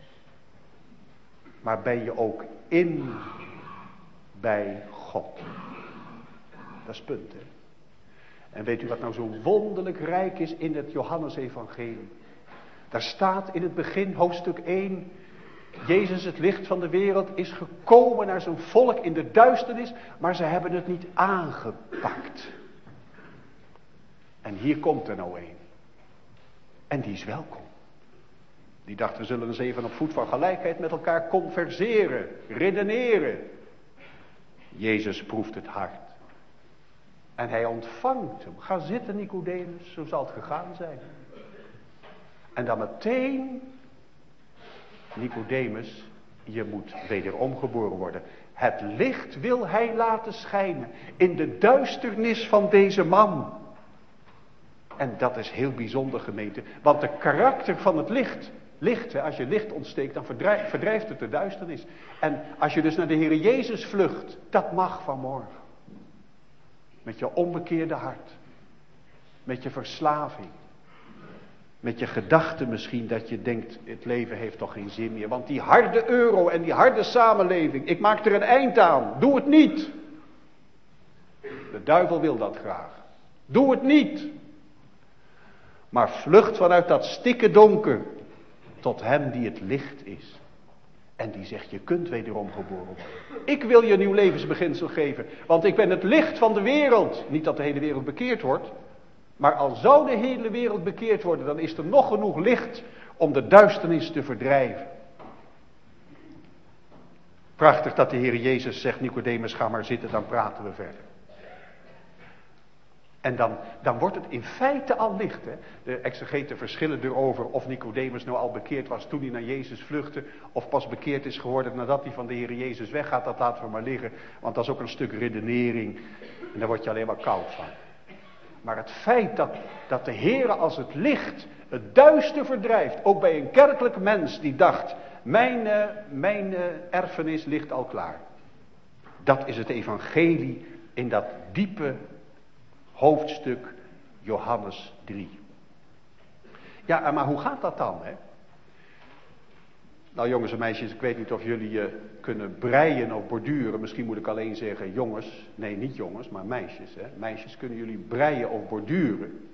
Maar ben je ook in bij God? Dat is het punt, hè. En weet u wat nou zo wonderlijk rijk is in het Johannesevangelie? Daar staat in het begin, hoofdstuk één... Jezus, het licht van de wereld, is gekomen naar zijn volk in de duisternis, maar ze hebben het niet aangepakt. En hier komt er nou een. En die is welkom. Die dacht, we zullen eens even op voet van gelijkheid met elkaar converseren, redeneren. Jezus proeft het hart. En hij ontvangt hem. Ga zitten, Nicodemus, zo zal het gegaan zijn. En dan meteen, Nicodemus, Je moet wederom geboren worden. Het licht wil hij laten schijnen in de duisternis van deze man. En dat is heel bijzonder, gemeente. Want de karakter van het licht, licht, hè, als je licht ontsteekt, dan verdrijft, verdrijft het de duisternis. En als je dus naar de Heer Jezus vlucht, dat mag vanmorgen. Met je onbekeerde hart. Met je verslaving. Met je gedachten misschien dat je denkt, het leven heeft toch geen zin meer. Want die harde euro en die harde samenleving, ik maak er een eind aan. Doe het niet. De duivel wil dat graag. Doe het niet. Maar vlucht vanuit dat stikke donker tot hem die het licht is. En die zegt, je kunt wederom geboren worden. Ik wil je een nieuw levensbeginsel geven, want ik ben het licht van de wereld. Niet dat de hele wereld bekeerd wordt. Maar al zou de hele wereld bekeerd worden, dan is er nog genoeg licht om de duisternis te verdrijven. Prachtig dat de Heer Jezus zegt, Nicodemus, ga maar zitten, dan praten we verder. En dan, dan wordt het in feite al licht. Hè? De exegeten verschillen erover of Nicodemus nou al bekeerd was toen hij naar Jezus vluchtte. Of pas bekeerd is geworden nadat hij van de Heer Jezus weggaat. Dat laten we maar liggen. Want dat is ook een stuk redenering. En daar word je alleen maar koud van. Maar het feit dat, dat de Heer als het licht het duister verdrijft. Ook bij een kerkelijk mens die dacht, mijn, uh, mijn uh, erfenis ligt al klaar. Dat is het evangelie in dat diepe hoofdstuk Johannes drie. Ja, maar hoe gaat dat dan, hè? Nou jongens en meisjes, ik weet niet of jullie uh, kunnen breien of borduren. Misschien moet ik alleen zeggen jongens. Nee, niet jongens, maar meisjes. Hè? Meisjes, kunnen jullie breien of borduren?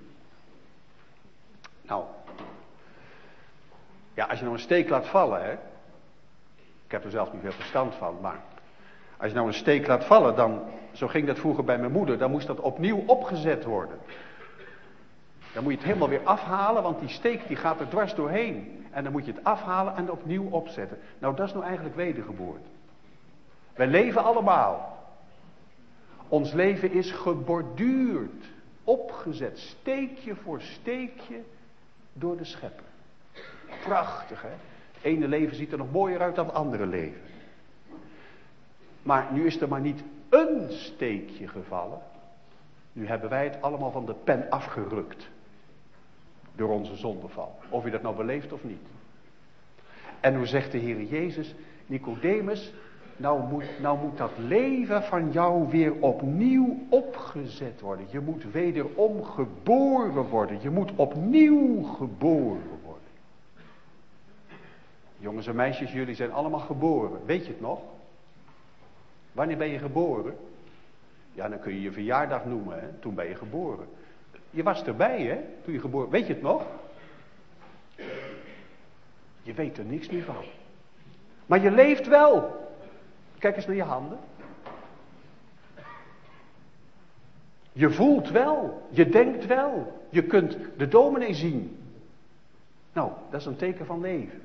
Nou. Ja, als je nou een steek laat vallen, hè. Ik heb er zelf niet veel verstand van, maar. Als je nou een steek laat vallen, dan. Zo ging dat vroeger bij mijn moeder. Dan moest dat opnieuw opgezet worden. Dan moet je het helemaal weer afhalen, want die steek die gaat er dwars doorheen. En dan moet je het afhalen en opnieuw opzetten. Nou, dat is nou eigenlijk wedergeboorte. Wij leven allemaal. Ons leven is geborduurd, opgezet, steekje voor steekje door de schepper. Prachtig, hè? Het ene leven ziet er nog mooier uit dan het andere leven. Maar nu is er maar niet een steekje gevallen. Nu hebben wij het allemaal van de pen afgerukt. Door onze zondeval. Of je dat nou beleeft of niet. En hoe zegt de Heer Jezus, Nicodemus, nou moet, nou moet dat leven van jou weer opnieuw opgezet worden. Je moet wederom geboren worden. Je moet opnieuw geboren worden. Jongens en meisjes, jullie zijn allemaal geboren. Weet je het nog? Wanneer ben je geboren? Ja, dan kun je je verjaardag noemen, hè? Toen ben je geboren. Je was erbij, hè? Toen je geboren. Weet je het nog? Je weet er niks meer van. Maar je leeft wel. Kijk eens naar je handen. Je voelt wel. Je denkt wel. Je kunt de dominee zien. Nou, dat is een teken van leven.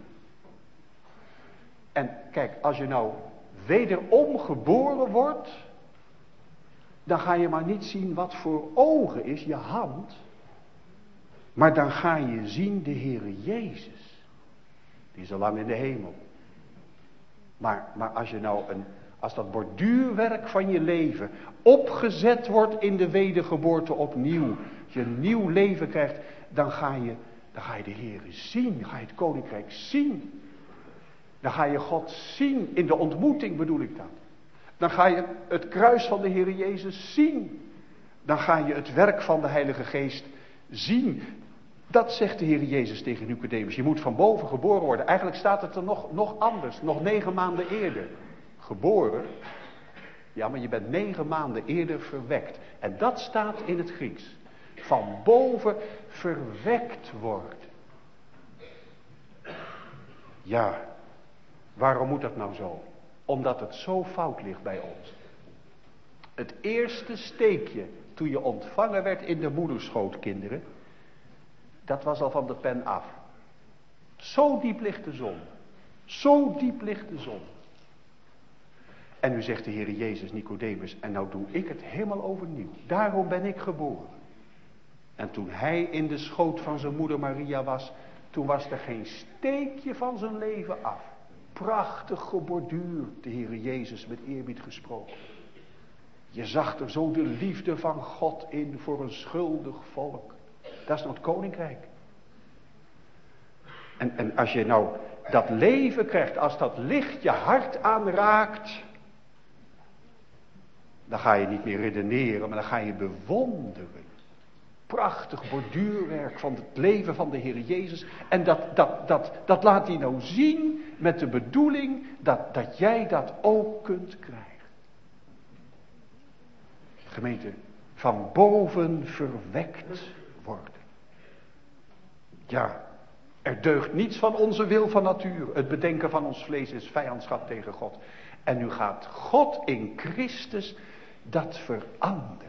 En kijk, als je nou wederom geboren wordt, dan ga je maar niet zien wat voor ogen is je hand. Maar dan ga je zien de Heere Jezus. Die is al lang in de hemel. Maar, maar als je nou een, als dat borduurwerk van je leven opgezet wordt in de wedergeboorte opnieuw. Als je een nieuw leven krijgt, dan ga je, dan ga je de Heere zien. Dan ga je het koninkrijk zien. Dan ga je God zien. In de ontmoeting bedoel ik dat. Dan ga je het kruis van de Heere Jezus zien. Dan ga je het werk van de Heilige Geest zien. Dat zegt de Heere Jezus tegen Nicodemus. Je moet van boven geboren worden. Eigenlijk staat het er nog, nog anders. Nog negen maanden eerder. Geboren. Ja, maar je bent negen maanden eerder verwekt. En dat staat in het Grieks. Van boven verwekt worden. Ja, waarom moet dat nou zo? Omdat het zo fout ligt bij ons. Het eerste steekje toen je ontvangen werd in de moederschoot, kinderen. Dat was al van de pen af. Zo diep ligt de zon. Zo diep ligt de zon. En nu zegt de Heere Jezus Nicodemus, en nou doe ik het helemaal overnieuw. Daarom ben ik geboren. En toen hij in de schoot van zijn moeder Maria was, toen was er geen steekje van zijn leven af. Prachtig geborduurd, de Heere Jezus met eerbied gesproken. Je zag er zo de liefde van God in voor een schuldig volk. Dat is nou het koninkrijk. En, en als je nou dat leven krijgt, als dat licht je hart aanraakt, dan ga je niet meer redeneren, maar dan ga je bewonderen. Prachtig borduurwerk van het leven van de Heer Jezus. En dat, dat, dat, dat laat hij nou zien met de bedoeling dat, dat jij dat ook kunt krijgen. Gemeente, van boven verwekt worden. Ja, er deugt niets van onze wil van natuur. Het bedenken van ons vlees is vijandschap tegen God. En nu gaat God in Christus dat veranderen.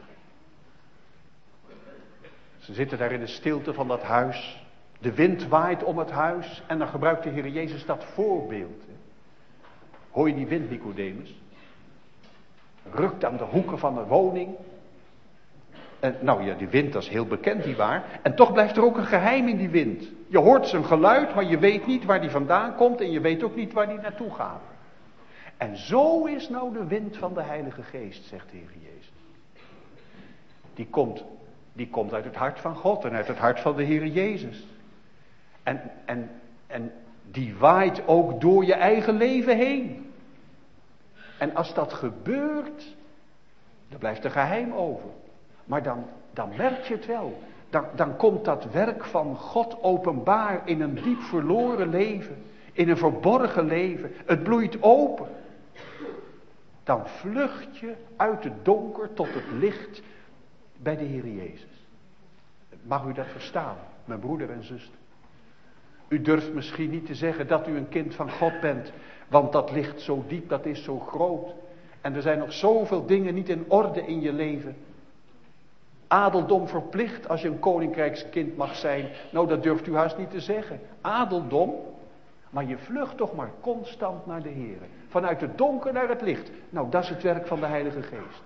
Ze zitten daar in de stilte van dat huis. De wind waait om het huis. En dan gebruikt de Heer Jezus dat voorbeeld. Hoor je die wind, Nicodemus? Rukt aan de hoeken van de woning. En, nou ja, die wind, dat is heel bekend, die waar. En toch blijft er ook een geheim in die wind. Je hoort zijn geluid, maar je weet niet waar die vandaan komt. En je weet ook niet waar die naartoe gaat. En zo is nou de wind van de Heilige Geest, zegt de Heer Jezus. Die komt, die komt uit het hart van God en uit het hart van de Heer Jezus. En, en, en die waait ook door je eigen leven heen. En als dat gebeurt, dan blijft er geheim over. Maar dan, dan merk je het wel. Dan, dan komt dat werk van God openbaar in een diep verloren leven. In een verborgen leven. Het bloeit open. Dan vlucht je uit het donker tot het licht bij de Heer Jezus. Mag u dat verstaan, mijn broeder en zuster? U durft misschien niet te zeggen dat u een kind van God bent. Want dat ligt zo diep, dat is zo groot. En er zijn nog zoveel dingen niet in orde in je leven. Adeldom verplicht als je een koninkrijkskind mag zijn. Nou, dat durft u haast niet te zeggen. Adeldom. Maar je vlucht toch maar constant naar de Heer. Vanuit het donker naar het licht. Nou, dat is het werk van de Heilige Geest.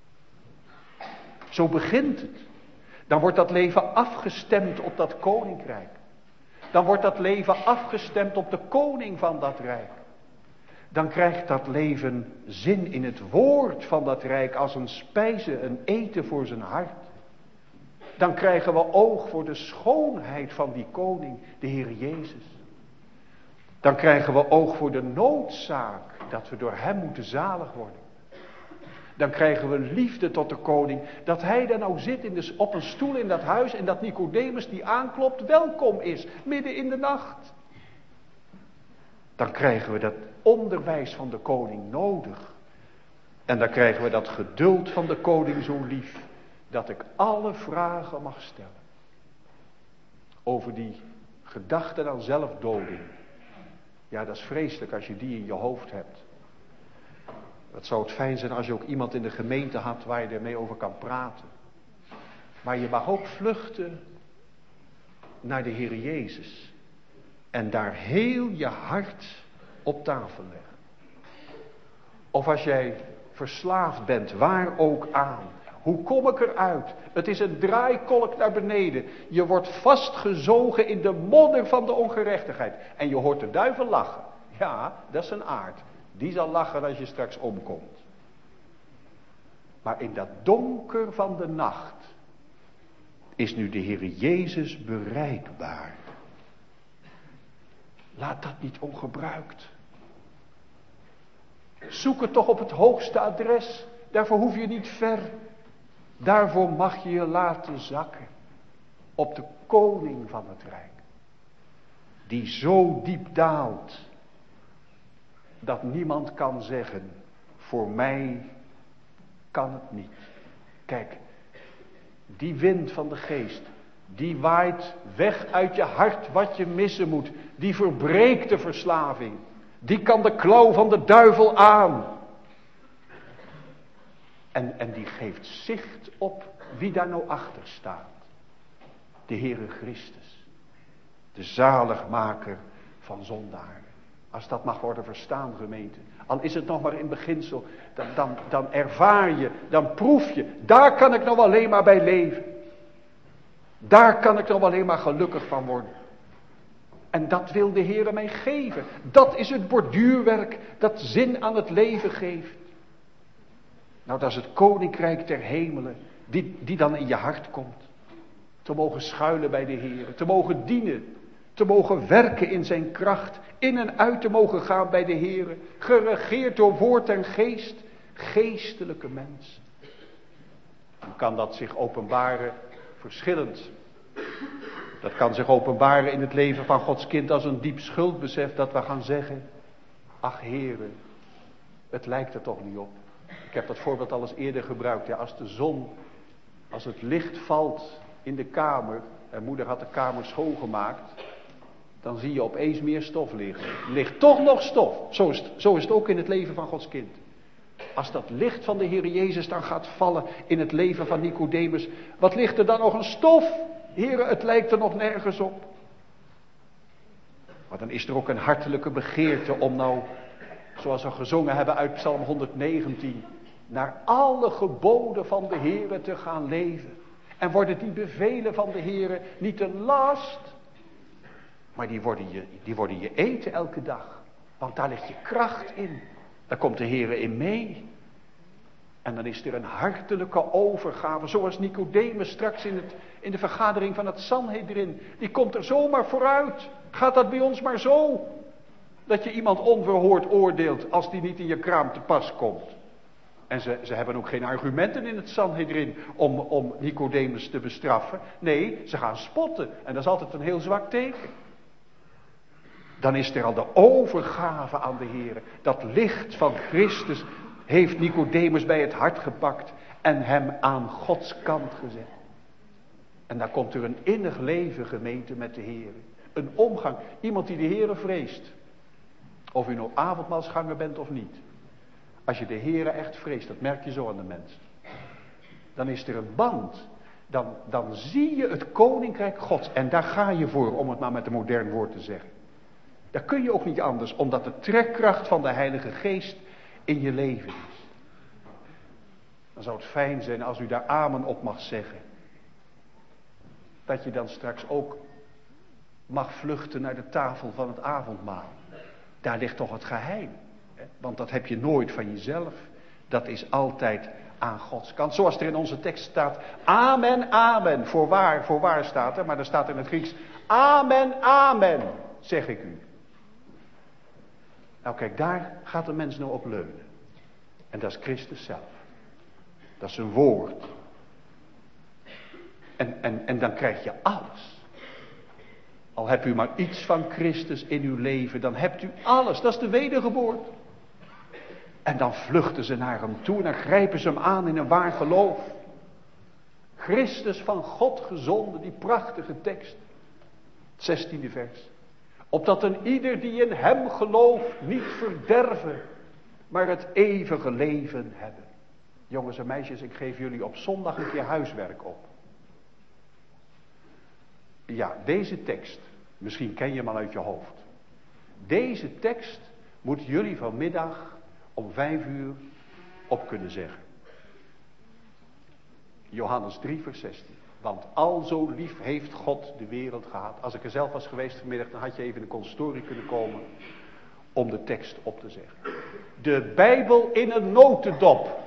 Zo begint het. Dan wordt dat leven afgestemd op dat koninkrijk. Dan wordt dat leven afgestemd op de koning van dat rijk. Dan krijgt dat leven zin in het woord van dat rijk als een spijze, een eten voor zijn hart. Dan krijgen we oog voor de schoonheid van die koning, de Heer Jezus. Dan krijgen we oog voor de noodzaak dat we door hem moeten zalig worden. Dan krijgen we liefde tot de koning, dat hij daar nou zit in de, op een stoel in dat huis en dat Nicodemus die aanklopt welkom is, midden in de nacht. Dan krijgen we dat onderwijs van de koning nodig. En dan krijgen we dat geduld van de koning zo lief, dat ik alle vragen mag stellen. Over die gedachten aan zelfdoding. Ja, dat is vreselijk als je die in je hoofd hebt. Wat zou het fijn zijn als je ook iemand in de gemeente had waar je ermee over kan praten. Maar je mag ook vluchten naar de Heer Jezus. En daar heel je hart op tafel leggen. Of als jij verslaafd bent, waar ook aan. Hoe kom ik eruit? Het is een draaikolk naar beneden. Je wordt vastgezogen in de modder van de ongerechtigheid. En je hoort de duivel lachen. Ja, dat is een aard. Die zal lachen als je straks omkomt. Maar in dat donker van de nacht is nu de Heer Jezus bereikbaar. Laat dat niet ongebruikt. Zoek het toch op het hoogste adres. Daarvoor hoef je niet ver. Daarvoor mag je je laten zakken. Op de koning van het rijk. Die zo diep daalt. Dat niemand kan zeggen. Voor mij kan het niet. Kijk. Die wind van de geest. Die waait weg uit je hart wat je missen moet. Die verbreekt de verslaving. Die kan de klauw van de duivel aan. En, en die geeft zicht op wie daar nou achter staat. De Heere Christus. De zaligmaker van zondaren. Als dat mag worden verstaan, gemeente. Al is het nog maar in beginsel. Dan, dan, dan ervaar je, dan proef je. Daar kan ik nog alleen maar bij leven. Daar kan ik nog alleen maar gelukkig van worden. En dat wil de Heere mij geven. Dat is het borduurwerk dat zin aan het leven geeft. Nou, dat is het koninkrijk der hemelen, die, die dan in je hart komt. Te mogen schuilen bij de Heere, te mogen dienen, te mogen werken in zijn kracht, in en uit te mogen gaan bij de Heere, geregeerd door woord en geest, geestelijke mens. Dan kan dat zich openbaren verschillend. Dat kan zich openbaren in het leven van Gods kind als een diep schuldbesef dat we gaan zeggen, ach Heere, het lijkt er toch niet op. Ik heb dat voorbeeld al eens eerder gebruikt. Ja, als de zon, als het licht valt in de kamer, en moeder had de kamer schoongemaakt, dan zie je opeens meer stof liggen. Er ligt toch nog stof. Zo is, het, zo is het ook in het leven van Gods kind. Als dat licht van de Heer Jezus dan gaat vallen in het leven van Nicodemus, wat ligt er dan nog een stof? Heere, het lijkt er nog nergens op. Maar dan is er ook een hartelijke begeerte om nou, zoals we gezongen hebben uit Psalm honderdnegentien, naar alle geboden van de Heere te gaan leven. En worden die bevelen van de Heere niet een last, maar die worden je, die worden je eten elke dag. Want daar ligt je kracht in. Daar komt de Heere in mee. En dan is er een hartelijke overgave, zoals Nicodemus straks in, het, in de vergadering van het Sanhedrin. Die komt er zomaar vooruit. Gaat dat bij ons maar zo? Dat je iemand onverhoord oordeelt als die niet in je kraam te pas komt. En ze, ze hebben ook geen argumenten in het Sanhedrin om, om Nicodemus te bestraffen. Nee, ze gaan spotten. En dat is altijd een heel zwak teken. Dan is er al de overgave aan de Heer. Dat licht van Christus heeft Nicodemus bij het hart gepakt en hem aan Gods kant gezet. En dan komt er een innig leven, gemeente, met de Heer. Een omgang. Iemand die de Heer vreest. Of u nou avondmaalsganger bent of niet. Als je de Heer echt vreest, dat merk je zo aan de mens. Dan is er een band. Dan, dan zie je het koninkrijk Gods. En daar ga je voor, om het maar met een modern woord te zeggen. Daar kun je ook niet anders, omdat de trekkracht van de Heilige Geest in je leven is. Dan zou het fijn zijn als u daar amen op mag zeggen. Dat je dan straks ook mag vluchten naar de tafel van het avondmaal. Daar ligt toch het geheim. Hè? Want dat heb je nooit van jezelf. Dat is altijd aan Gods kant. Zoals er in onze tekst staat. Amen, amen. Voorwaar, voorwaar staat er. Maar er staat in het Grieks. Amen, amen. Zeg ik u. Nou kijk, daar gaat de mens nou op leunen. En dat is Christus zelf. Dat is zijn woord. En, en, en dan krijg je alles. Al hebt u maar iets van Christus in uw leven, dan hebt u alles. Dat is de wedergeboorte. En dan vluchten ze naar hem toe en dan grijpen ze hem aan in een waar geloof. Christus van God gezonden, die prachtige tekst. Het zestiende vers. Opdat een ieder die in hem gelooft niet verderven, maar het eeuwige leven hebben. Jongens en meisjes, ik geef jullie op zondag een keer huiswerk op. Ja, deze tekst, misschien ken je hem al uit je hoofd. Deze tekst moeten jullie vanmiddag om vijf uur op kunnen zeggen. Johannes drie vers zestien. Want al zo lief heeft God de wereld gehad. Als ik er zelf was geweest vanmiddag, dan had je even in de consistorie kunnen komen om de tekst op te zeggen. De Bijbel in een notendop.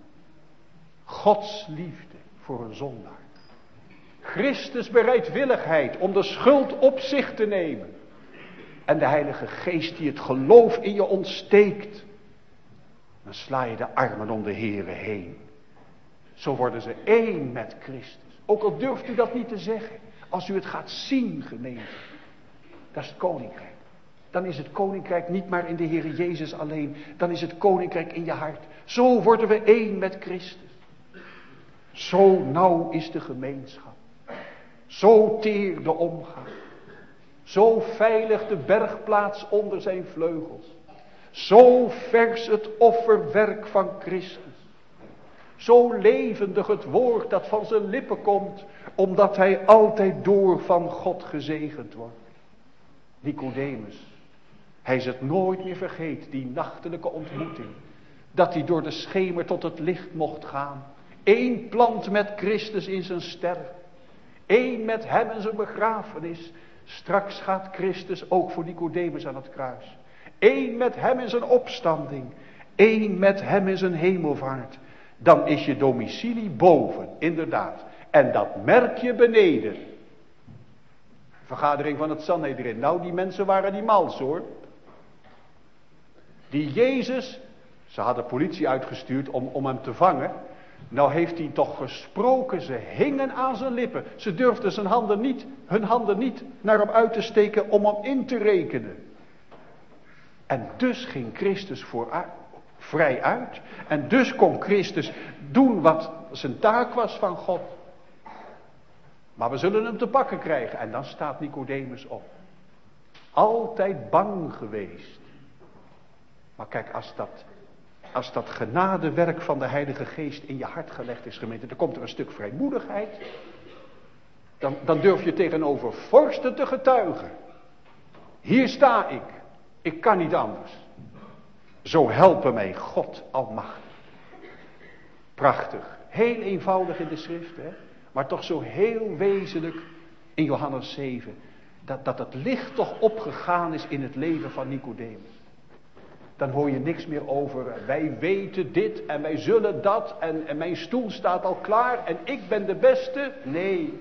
Gods liefde voor een zondaar. Christus bereidwilligheid om de schuld op zich te nemen. En de Heilige Geest die het geloof in je ontsteekt. Dan sla je de armen om de Here heen. Zo worden ze één met Christus. Ook al durft u dat niet te zeggen. Als u het gaat zien, gemeente. Dat is het koninkrijk. Dan is het koninkrijk niet maar in de Heer Jezus alleen. Dan is het koninkrijk in je hart. Zo worden we één met Christus. Zo nauw is de gemeenschap. Zo teer de omgang. Zo veilig de bergplaats onder zijn vleugels. Zo vers het offerwerk van Christus. Zo levendig het woord dat van zijn lippen komt, omdat hij altijd door van God gezegend wordt. Nicodemus, hij is het nooit meer vergeten, die nachtelijke ontmoeting. Dat hij door de schemer tot het licht mocht gaan. Eén plant met Christus in zijn sterf. Eén met hem in zijn begrafenis. Straks gaat Christus ook voor Nicodemus aan het kruis. Eén met hem in zijn opstanding. Eén met hem in zijn hemelvaart. Dan is je domicilie boven, inderdaad. En dat merk je beneden. Vergadering van het Sanhedrin. Nou, die mensen waren die mals hoor. Die Jezus, ze hadden politie uitgestuurd om, om hem te vangen. Nou heeft hij toch gesproken, ze hingen aan zijn lippen. Ze durfden zijn handen niet, hun handen niet naar hem uit te steken om hem in te rekenen. En dus ging Christus vooruit, vrij uit. En dus kon Christus doen wat zijn taak was van God. Maar we zullen hem te pakken krijgen. En dan staat Nicodemus op. Altijd bang geweest. Maar kijk, als dat, als dat genadewerk van de Heilige Geest in je hart gelegd is, gemeente, dan komt er een stuk vrijmoedigheid. Dan, dan durf je tegenover vorsten te getuigen. Hier sta ik. Ik kan niet anders. Zo helpen mij God almachtig. Prachtig. Heel eenvoudig in de schrift, hè? Maar toch zo heel wezenlijk in Johannes zeven. Dat, dat het licht toch opgegaan is in het leven van Nicodemus. Dan hoor je niks meer over. Wij weten dit en wij zullen dat. En, en mijn stoel staat al klaar. En ik ben de beste. Nee.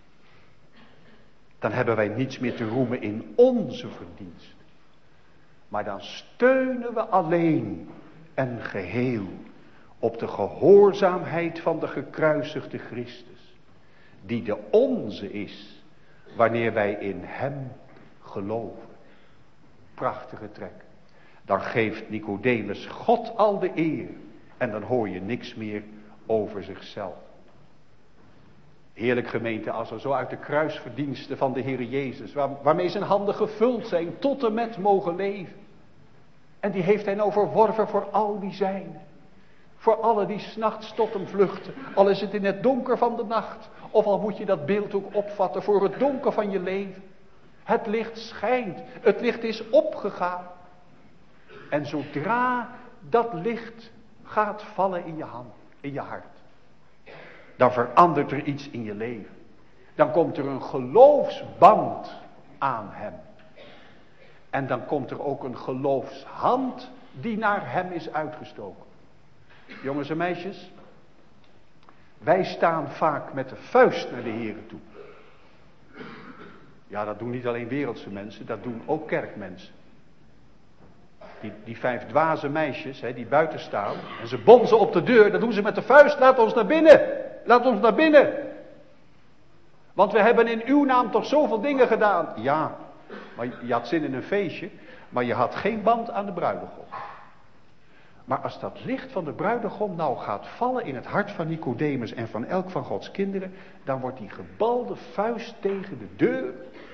Dan hebben wij niets meer te roemen in onze verdienst. Maar dan steunen we alleen en geheel op de gehoorzaamheid van de gekruisigde Christus. Die de onze is, wanneer wij in hem geloven. Prachtige trek. Dan geeft Nicodemus God al de eer. En dan hoor je niks meer over zichzelf. Heerlijk gemeente, als we zo uit de kruisverdiensten van de Heer Jezus, waar, waarmee zijn handen gevuld zijn, tot en met mogen leven. En die heeft hij nou verworven voor al die zijnen. Voor alle die 's nachts tot hem vluchten. Al is het in het donker van de nacht. Of al moet je dat beeld ook opvatten voor het donker van je leven. Het licht schijnt. Het licht is opgegaan. En zodra dat licht gaat vallen in je hand, in je hart. Dan verandert er iets in je leven. Dan komt er een geloofsband aan hem. En dan komt er ook een geloofshand die naar hem is uitgestoken. Jongens en meisjes, wij staan vaak met de vuist naar de Here toe. Ja, dat doen niet alleen wereldse mensen, dat doen ook kerkmensen. Die, die vijf dwaze meisjes, hè, die buiten staan, en ze bonzen op de deur, dat doen ze met de vuist, laat ons naar binnen, laat ons naar binnen. Want we hebben in uw naam toch zoveel dingen gedaan. Ja, maar je had zin in een feestje, maar je had geen band aan de bruidegom. Maar als dat licht van de bruidegom nou gaat vallen in het hart van Nicodemus en van elk van Gods kinderen, dan wordt die gebalde vuist tegen de deur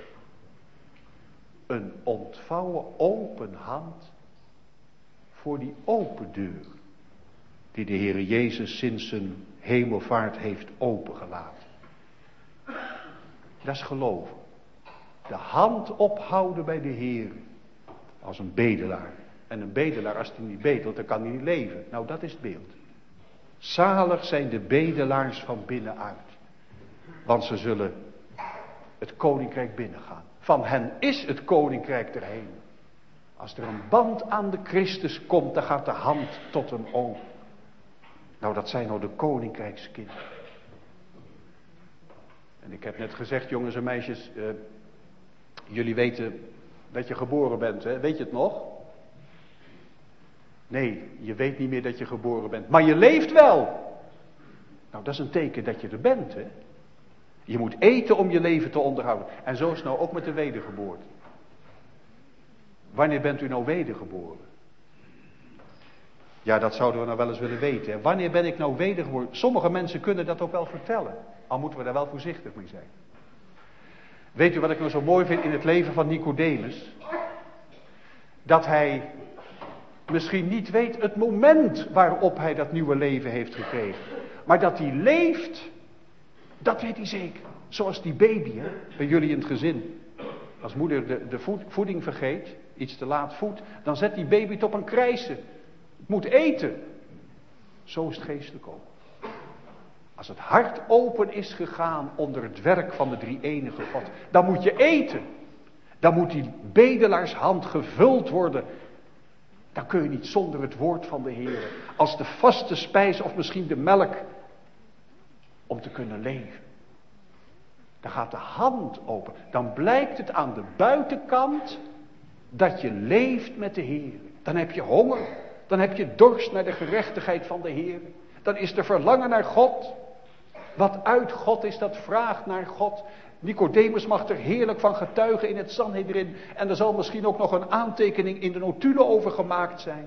een ontvouwen open hand voor die open deur die de Heer Jezus sinds zijn hemelvaart heeft opengelaten. Dat is geloven. De hand ophouden bij de Heer als een bedelaar. En een bedelaar, als hij niet bedelt, dan kan hij niet leven. Nou, dat is het beeld. Zalig zijn de bedelaars van binnenuit. Want ze zullen het koninkrijk binnengaan. Van hen is het koninkrijk der hemel. Als er een band aan de Christus komt, dan gaat de hand tot hem open. Nou, dat zijn nou de koninkrijkskinderen. En ik heb net gezegd, jongens en meisjes, uh, jullie weten dat je geboren bent, hè? Weet je het nog? Nee, je weet niet meer dat je geboren bent. Maar je leeft wel. Nou, dat is een teken dat je er bent, hè. Je moet eten om je leven te onderhouden. En zo is het nou ook met de wedergeboorte. Wanneer bent u nou wedergeboren? Ja, dat zouden we nou wel eens willen weten. Hè? Wanneer ben ik nou wedergeboren? Sommige mensen kunnen dat ook wel vertellen. Al moeten we daar wel voorzichtig mee zijn. Weet u wat ik nou zo mooi vind in het leven van Nicodemus? Dat hij misschien niet weet het moment waarop hij dat nieuwe leven heeft gekregen. Maar dat hij leeft, dat weet hij zeker. Zoals die baby, hè, bij jullie in het gezin. Als moeder de, de voed, voeding vergeet, iets te laat voedt, dan zet die baby het op een krijsen. Het moet eten. Zo is het geestelijk ook. Als het hart open is gegaan onder het werk van de drie-enige God, dan moet je eten. Dan moet die bedelaarshand gevuld worden. Dan kun je niet zonder het woord van de Heer. Als de vaste spijs of misschien de melk. Om te kunnen leven. Dan gaat de hand open. Dan blijkt het aan de buitenkant dat je leeft met de Heer. Dan heb je honger. Dan heb je dorst naar de gerechtigheid van de Heer. Dan is er verlangen naar God. Wat uit God is, dat vraagt naar God. Nicodemus mag er heerlijk van getuigen in het Sanhedrin. En er zal misschien ook nog een aantekening in de notulen over gemaakt zijn.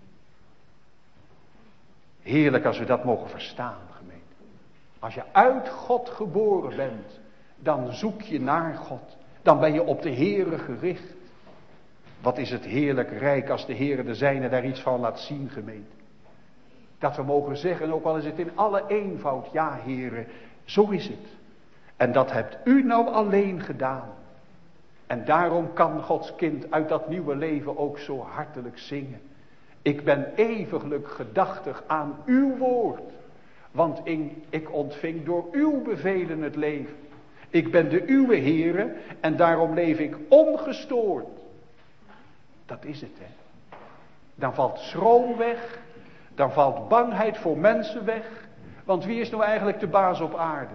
Heerlijk als we dat mogen verstaan, gemeente. Als je uit God geboren bent, dan zoek je naar God. Dan ben je op de Heere gericht. Wat is het heerlijk rijk als de Heere de zijne daar iets van laat zien, gemeente. Dat we mogen zeggen, ook al is het in alle eenvoud, ja Heere, zo is het. En dat hebt u nou alleen gedaan. En daarom kan Gods kind uit dat nieuwe leven ook zo hartelijk zingen. Ik ben eeuwiglijk gedachtig aan uw woord. Want ik ontving door uw bevelen het leven. Ik ben de uwe Heere en daarom leef ik ongestoord. Dat is het, hè. Dan valt schroom weg. Dan valt bangheid voor mensen weg. Want wie is nou eigenlijk de baas op aarde?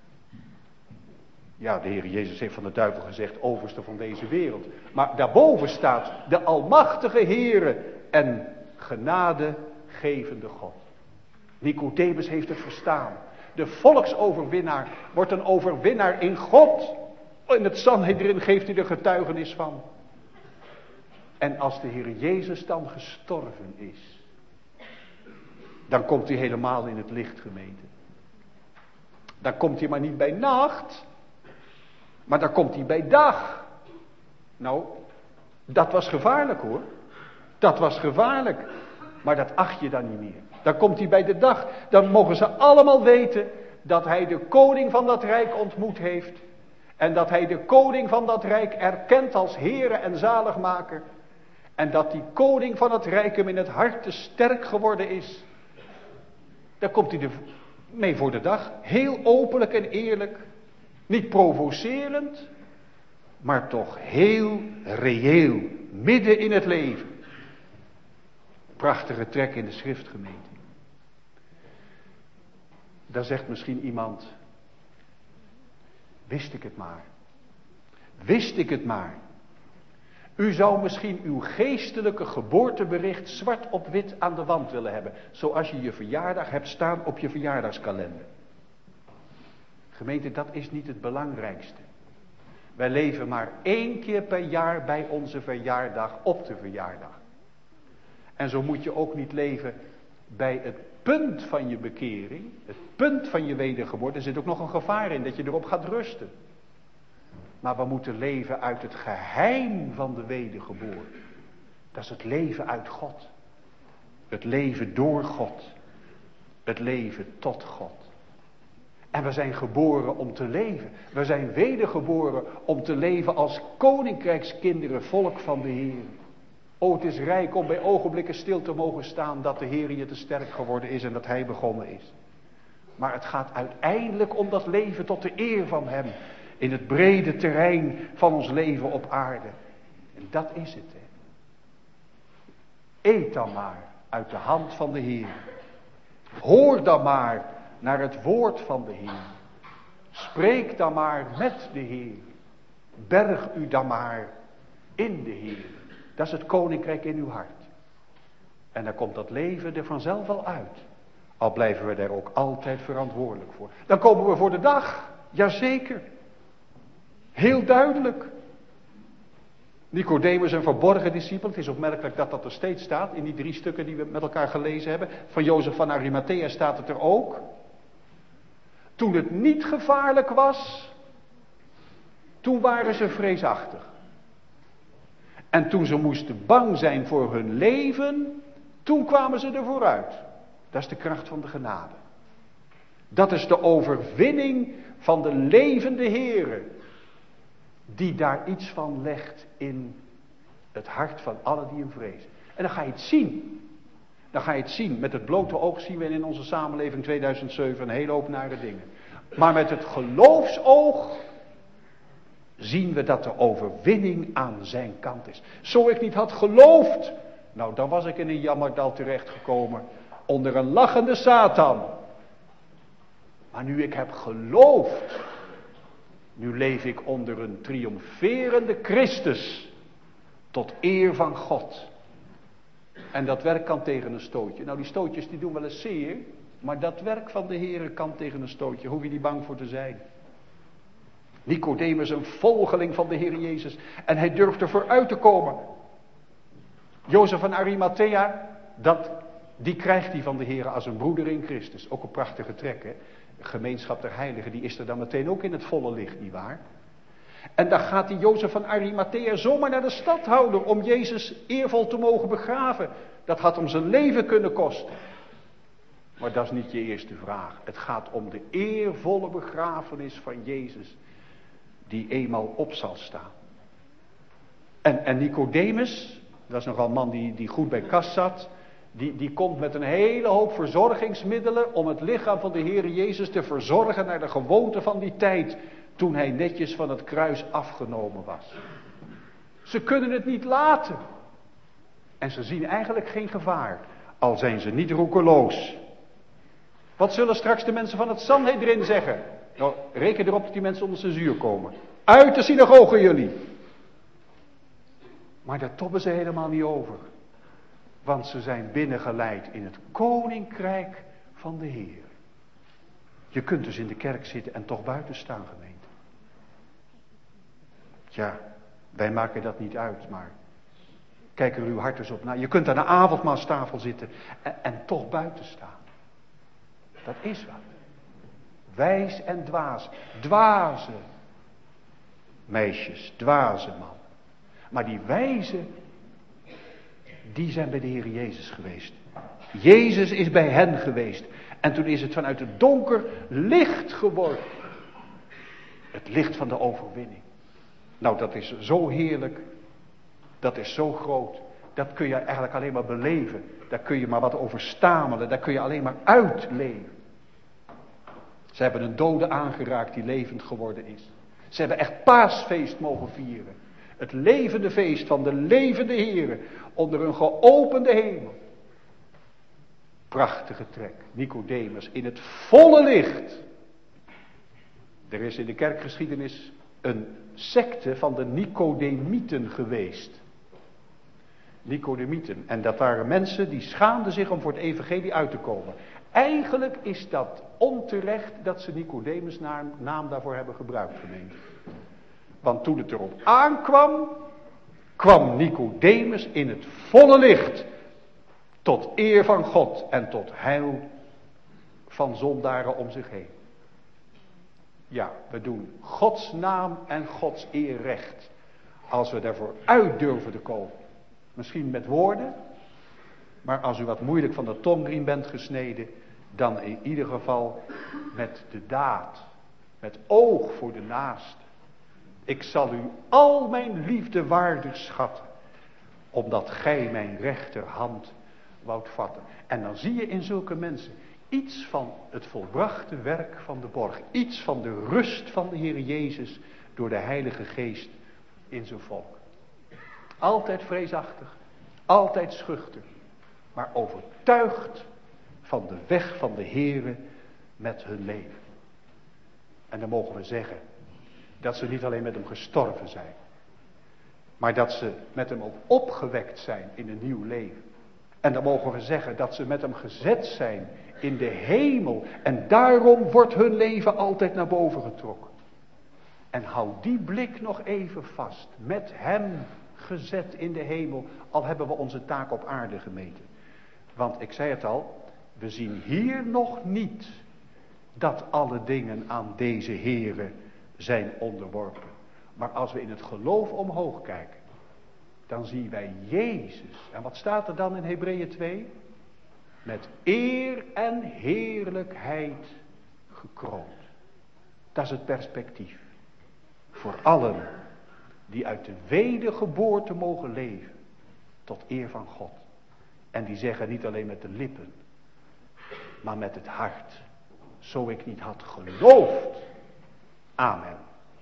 Ja, de Heer Jezus heeft van de duivel gezegd, overste van deze wereld. Maar daarboven staat de almachtige Heere en genadegevende God. Nicodemus heeft het verstaan. De volksoverwinnaar wordt een overwinnaar in God. In het Sanhedrin geeft hij de getuigenis van. En als de Heer Jezus dan gestorven is, dan komt hij helemaal in het licht, gemeente. Dan komt hij maar niet bij nacht, maar dan komt hij bij dag. Nou, dat was gevaarlijk hoor. Dat was gevaarlijk. Maar dat acht je dan niet meer. Dan komt hij bij de dag. Dan mogen ze allemaal weten dat hij de koning van dat rijk ontmoet heeft. En dat hij de koning van dat rijk erkent als Heere en zaligmaker. En dat die koning van het rijk hem in het hart te sterk geworden is. Daar komt hij er mee voor de dag. Heel openlijk en eerlijk. Niet provocerend. Maar toch heel reëel. Midden in het leven. Prachtige trek in de schriftgemeente. Dan zegt misschien iemand. Wist ik het maar. Wist ik het maar. U zou misschien uw geestelijke geboortebericht zwart op wit aan de wand willen hebben. Zoals je je verjaardag hebt staan op je verjaardagskalender. Gemeente, dat is niet het belangrijkste. Wij leven maar één keer per jaar bij onze verjaardag op de verjaardag. En zo moet je ook niet leven bij het punt van je bekering. Het punt van je wedergeboorte. Er zit ook nog een gevaar in dat je erop gaat rusten. Maar we moeten leven uit het geheim van de wedergeboorte. Dat is het leven uit God. Het leven door God. Het leven tot God. En we zijn geboren om te leven. We zijn wedergeboren om te leven als koninkrijkskinderen, volk van de Heer. O, het is rijk om bij ogenblikken stil te mogen staan dat de Heer je te sterk geworden is en dat Hij begonnen is. Maar het gaat uiteindelijk om dat leven tot de eer van Hem. In het brede terrein van ons leven op aarde. En dat is het. Hè. Eet dan maar uit de hand van de Heer. Hoor dan maar naar het woord van de Heer. Spreek dan maar met de Heer. Berg u dan maar in de Heer. Dat is het koninkrijk in uw hart. En dan komt dat leven er vanzelf wel uit. Al blijven we daar ook altijd verantwoordelijk voor. Dan komen we voor de dag. Jazeker. Heel duidelijk. Nicodemus een verborgen discipel. Het is opmerkelijk dat dat er steeds staat. In die drie stukken die we met elkaar gelezen hebben. Van Jozef van Arimathea staat het er ook. Toen het niet gevaarlijk was. Toen waren ze vreesachtig. En toen ze moesten bang zijn voor hun leven. Toen kwamen ze er vooruit. Dat is de kracht van de genade. Dat is de overwinning van de levende Heere. Die daar iets van legt in het hart van allen die hem vrezen. En dan ga je het zien. Dan ga je het zien. Met het blote oog zien we in onze samenleving tweeduizend zeven een hele hoop nare dingen. Maar met het geloofsoog zien we dat de overwinning aan zijn kant is. Zo ik niet had geloofd, nou dan was ik in een jammerdal terechtgekomen. Onder een lachende Satan. Maar nu ik heb geloofd, nu leef ik onder een triomferende Christus. Tot eer van God. En dat werk kan tegen een stootje. Nou die stootjes die doen wel eens zeer. Maar dat werk van de Heere kan tegen een stootje. Hoef je niet bang voor te zijn. Nicodemus een volgeling van de Heer Jezus. En hij durft er vooruit te komen. Jozef van Arimathea. Dat, die krijgt hij van de Heere als een broeder in Christus. Ook een prachtige trek hè. De gemeenschap der heiligen. Die is er dan meteen ook in het volle licht. Niet waar? En dan gaat die Jozef van Arimathea zomaar naar de stadhouder. Om Jezus eervol te mogen begraven. Dat had hem zijn leven kunnen kosten. Maar dat is niet je eerste vraag. Het gaat om de eervolle begrafenis van Jezus. Die eenmaal op zal staan. En, en Nicodemus. Dat is nogal een man die, die goed bij kas zat. Die, die komt met een hele hoop verzorgingsmiddelen. Om het lichaam van de Heer Jezus te verzorgen. Naar de gewoonte van die tijd. Toen hij netjes van het kruis afgenomen was. Ze kunnen het niet laten. En ze zien eigenlijk geen gevaar. Al zijn ze niet roekeloos. Wat zullen straks de mensen van het Sanhedrin zeggen? Nou, reken erop dat die mensen onder censuur komen. Uit de synagoge jullie. Maar daar tobben ze helemaal niet over. Want ze zijn binnengeleid in het koninkrijk van de Heer. Je kunt dus in de kerk zitten en toch buiten staan, gemeente. Tja, wij maken dat niet uit, maar kijk er uw hart eens op na. Je kunt aan de avondmaalstafel zitten en, en toch buiten staan. Dat is wat. Wijs en dwaas. Dwaze meisjes, dwaze man. Maar die wijze, die zijn bij de Heer Jezus geweest. Jezus is bij hen geweest. En toen is het vanuit het donker licht geworden. Het licht van de overwinning. Nou, dat is zo heerlijk. Dat is zo groot. Dat kun je eigenlijk alleen maar beleven. Daar kun je maar wat over stamelen. Daar kun je alleen maar uitleven. Ze hebben een dode aangeraakt die levend geworden is. Ze hebben echt paasfeest mogen vieren. Het levende feest van de levende Heere. Onder een geopende hemel. Prachtige trek. Nicodemus in het volle licht. Er is in de kerkgeschiedenis een secte van de Nicodemieten geweest. Nicodemieten. En dat waren mensen die schaamden zich om voor het evangelie uit te komen. Eigenlijk is dat onterecht dat ze Nicodemus naam, naam daarvoor hebben gebruikt, gemeente. Want toen het erop aankwam, kwam Nicodemus in het volle licht. Tot eer van God en tot heil van zondaren om zich heen. Ja, we doen Gods naam en Gods eer recht. Als we daarvoor uit durven te komen. Misschien met woorden. Maar als u wat moeilijk van de tongriem bent gesneden. Dan in ieder geval met de daad. Met oog voor de naaste. Ik zal u al mijn liefde waardig schatten. Omdat gij mijn rechterhand woudt vatten. En dan zie je in zulke mensen iets van het volbrachte werk van de borg. Iets van de rust van de Heer Jezus door de Heilige Geest in zijn volk. Altijd vreesachtig, altijd schuchter, maar overtuigd van de weg van de Heere met hun leven. En dan mogen we zeggen dat ze niet alleen met hem gestorven zijn, maar dat ze met hem ook opgewekt zijn in een nieuw leven. En dan mogen we zeggen dat ze met hem gezet zijn in de hemel. En daarom wordt hun leven altijd naar boven getrokken. En hou die blik nog even vast. Met hem gezet in de hemel. Al hebben we onze taak op aarde gemeten. Want ik zei het al. We zien hier nog niet dat alle dingen aan deze Heere zijn onderworpen. Maar als we in het geloof omhoog kijken. Dan zien wij Jezus. En wat staat er dan in Hebreeën twee? Met eer en heerlijkheid gekroond. Dat is het perspectief. Voor allen die uit de wedergeboorte mogen leven. Tot eer van God. En die zeggen niet alleen met de lippen, maar met het hart. Zo ik niet had geloofd. Amen.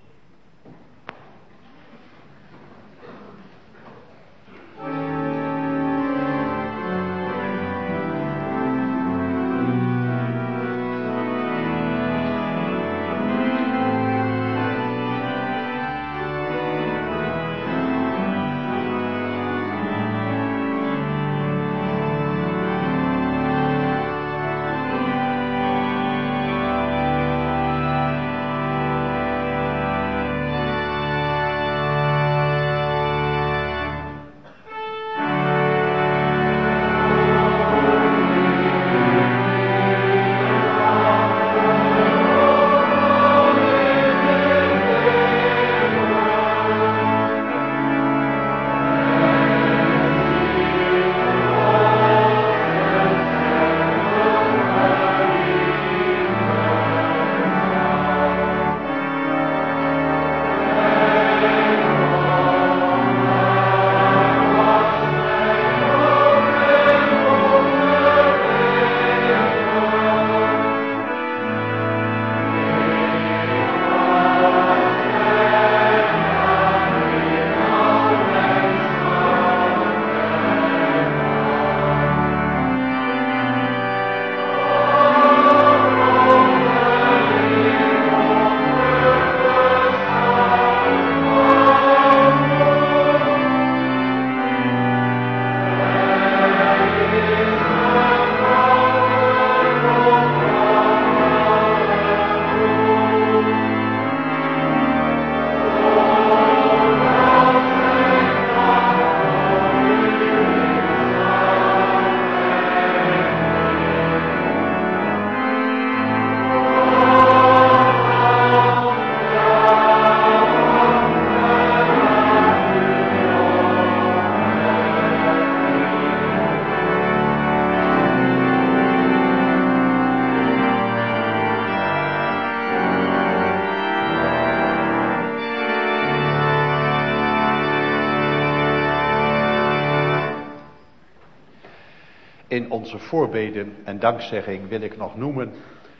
In onze voorbeden en dankzegging wil ik nog noemen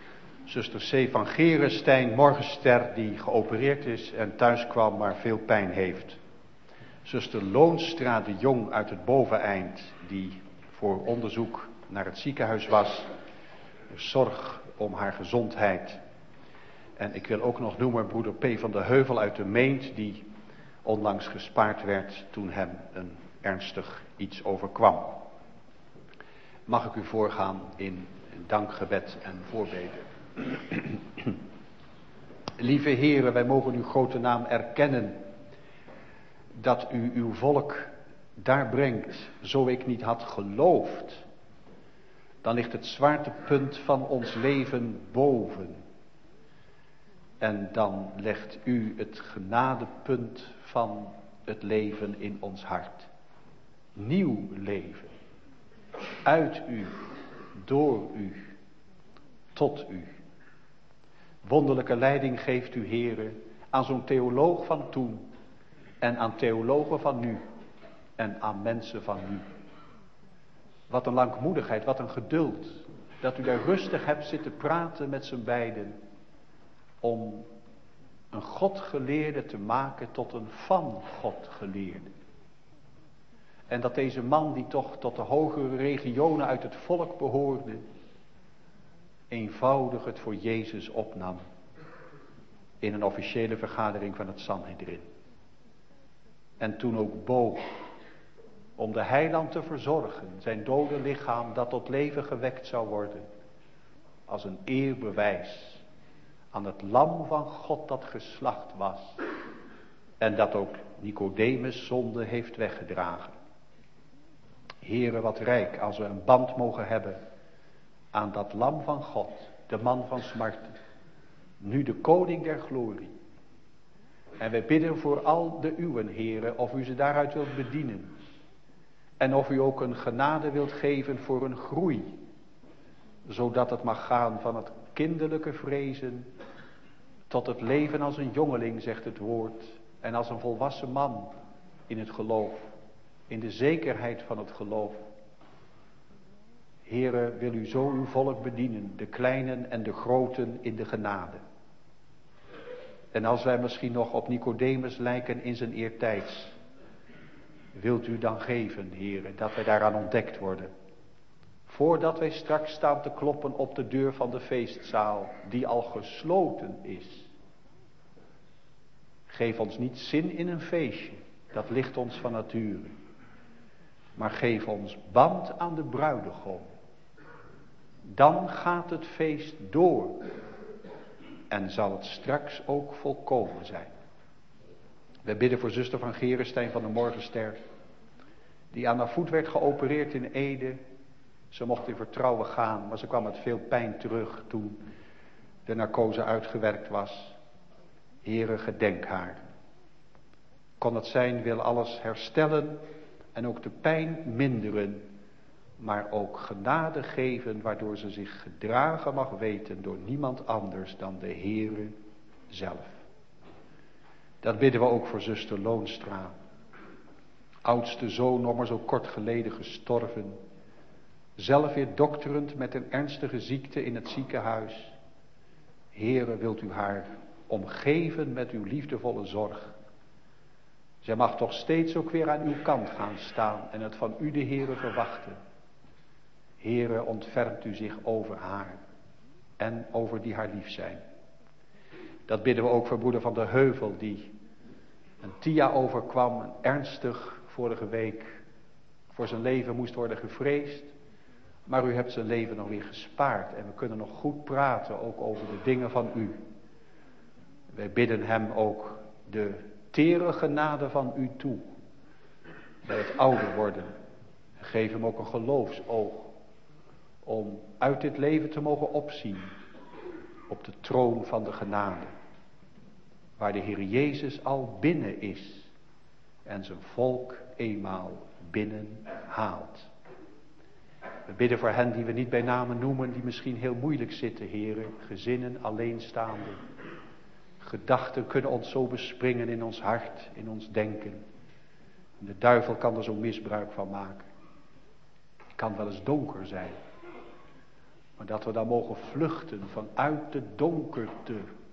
zuster C. van Gerenstein Morgenster, die geopereerd is en thuis kwam maar veel pijn heeft. Zuster Loonstra de Jong uit het Boveneind, die voor onderzoek naar het ziekenhuis was. Zorg om haar gezondheid. En ik wil ook nog noemen broeder P. van de Heuvel uit de Meent, die onlangs gespaard werd toen hem een ernstig iets overkwam. Mag ik u voorgaan in dankgebed en voorbeden. Lieve Heere, wij mogen uw grote naam erkennen dat u uw volk daar brengt, zo ik niet had geloofd. Dan ligt het zwaartepunt van ons leven boven. En dan legt u het genadepunt van het leven in ons hart. Nieuw leven. Uit u, door u, tot u. Wonderlijke leiding geeft u, Heere, aan zo'n theoloog van toen en aan theologen van nu en aan mensen van nu. Wat een langmoedigheid, wat een geduld, dat u daar rustig hebt zitten praten met z'n beiden om een Godgeleerde te maken tot een van Godgeleerde. En dat deze man, die toch tot de hogere regionen uit het volk behoorde, eenvoudig het voor Jezus opnam in een officiële vergadering van het Sanhedrin. En toen ook boog om de heiland te verzorgen, zijn dode lichaam dat tot leven gewekt zou worden, als een eerbewijs aan het lam van God dat geslacht was en dat ook Nicodemus' zonde heeft weggedragen. Heere, wat rijk als we een band mogen hebben aan dat lam van God, de man van smarten, nu de koning der glorie. En wij bidden voor al de uwen, Heere, of u ze daaruit wilt bedienen. En of u ook een genade wilt geven voor een groei, zodat het mag gaan van het kinderlijke vrezen tot het leven als een jongeling, zegt het woord, en als een volwassen man in het geloof, in de zekerheid van het geloof. Heere, wil u zo uw volk bedienen, de kleinen en de groten in de genade. En als wij misschien nog op Nicodemus lijken in zijn eertijds, wilt u dan geven, Heere, dat wij daaraan ontdekt worden. Voordat wij straks staan te kloppen op de deur van de feestzaal, die al gesloten is. Geef ons niet zin in een feestje, dat ligt ons van nature. Maar geef ons band aan de bruidegom. Dan gaat het feest door. En zal het straks ook volkomen zijn. We bidden voor zuster van Gerenstein van de Morgenster. Die aan haar voet werd geopereerd in Ede. Ze mocht in vertrouwen gaan, maar ze kwam met veel pijn terug toen de narcose uitgewerkt was. Heere, gedenk haar. Kon het zijn, wil alles herstellen en ook de pijn minderen, maar ook genade geven, waardoor ze zich gedragen mag weten door niemand anders dan de Heere zelf. Dat bidden we ook voor zuster Loonstra. Oudste zoon, nog maar zo kort geleden gestorven. Zelf weer dokterend met een ernstige ziekte in het ziekenhuis. Heere, wilt u haar omgeven met uw liefdevolle zorg. Zij mag toch steeds ook weer aan uw kant gaan staan en het van u de Heere verwachten. Heere, ontfermt u zich over haar en over die haar lief zijn. Dat bidden we ook voor broeder Van der Heuvel, die een Tia overkwam en ernstig vorige week voor zijn leven moest worden gevreesd. Maar u hebt zijn leven nog weer gespaard en we kunnen nog goed praten ook over de dingen van u. Wij bidden hem ook de tere genade van u toe bij het ouder worden. En geef hem ook een geloofsoog om uit dit leven te mogen opzien op de troon van de genade. Waar de Heer Jezus al binnen is en zijn volk eenmaal binnen haalt. We bidden voor hen die we niet bij namen noemen, die misschien heel moeilijk zitten, Heere. Gezinnen, alleenstaanden. Gedachten kunnen ons zo bespringen in ons hart, in ons denken. En de duivel kan er zo misbruik van maken. Het kan wel eens donker zijn. Maar dat we dan mogen vluchten vanuit de donkerte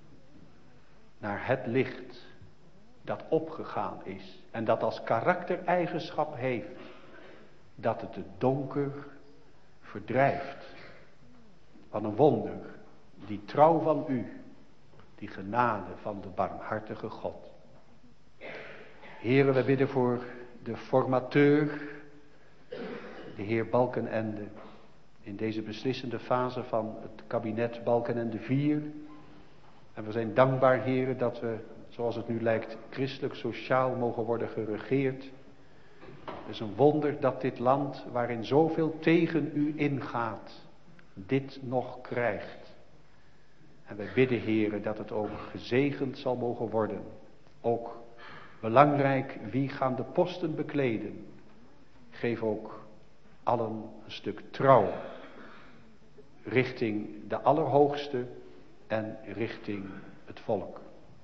naar het licht dat opgegaan is. En dat als karaktereigenschap heeft dat het de donker verdrijft. Wat een wonder, die trouw van u, die genade van de barmhartige God. Heere, we bidden voor de formateur, de heer Balkenende, in deze beslissende fase van het kabinet Balkenende vier. En we zijn dankbaar, Heere, dat we, zoals het nu lijkt, christelijk sociaal mogen worden geregeerd. Het is een wonder dat dit land, waarin zoveel tegen u ingaat, dit nog krijgt. En wij bidden, Heere, dat het ook gezegend zal mogen worden. Ook belangrijk, wie gaan de posten bekleden. Geef ook allen een stuk trouw richting de Allerhoogste en richting het volk.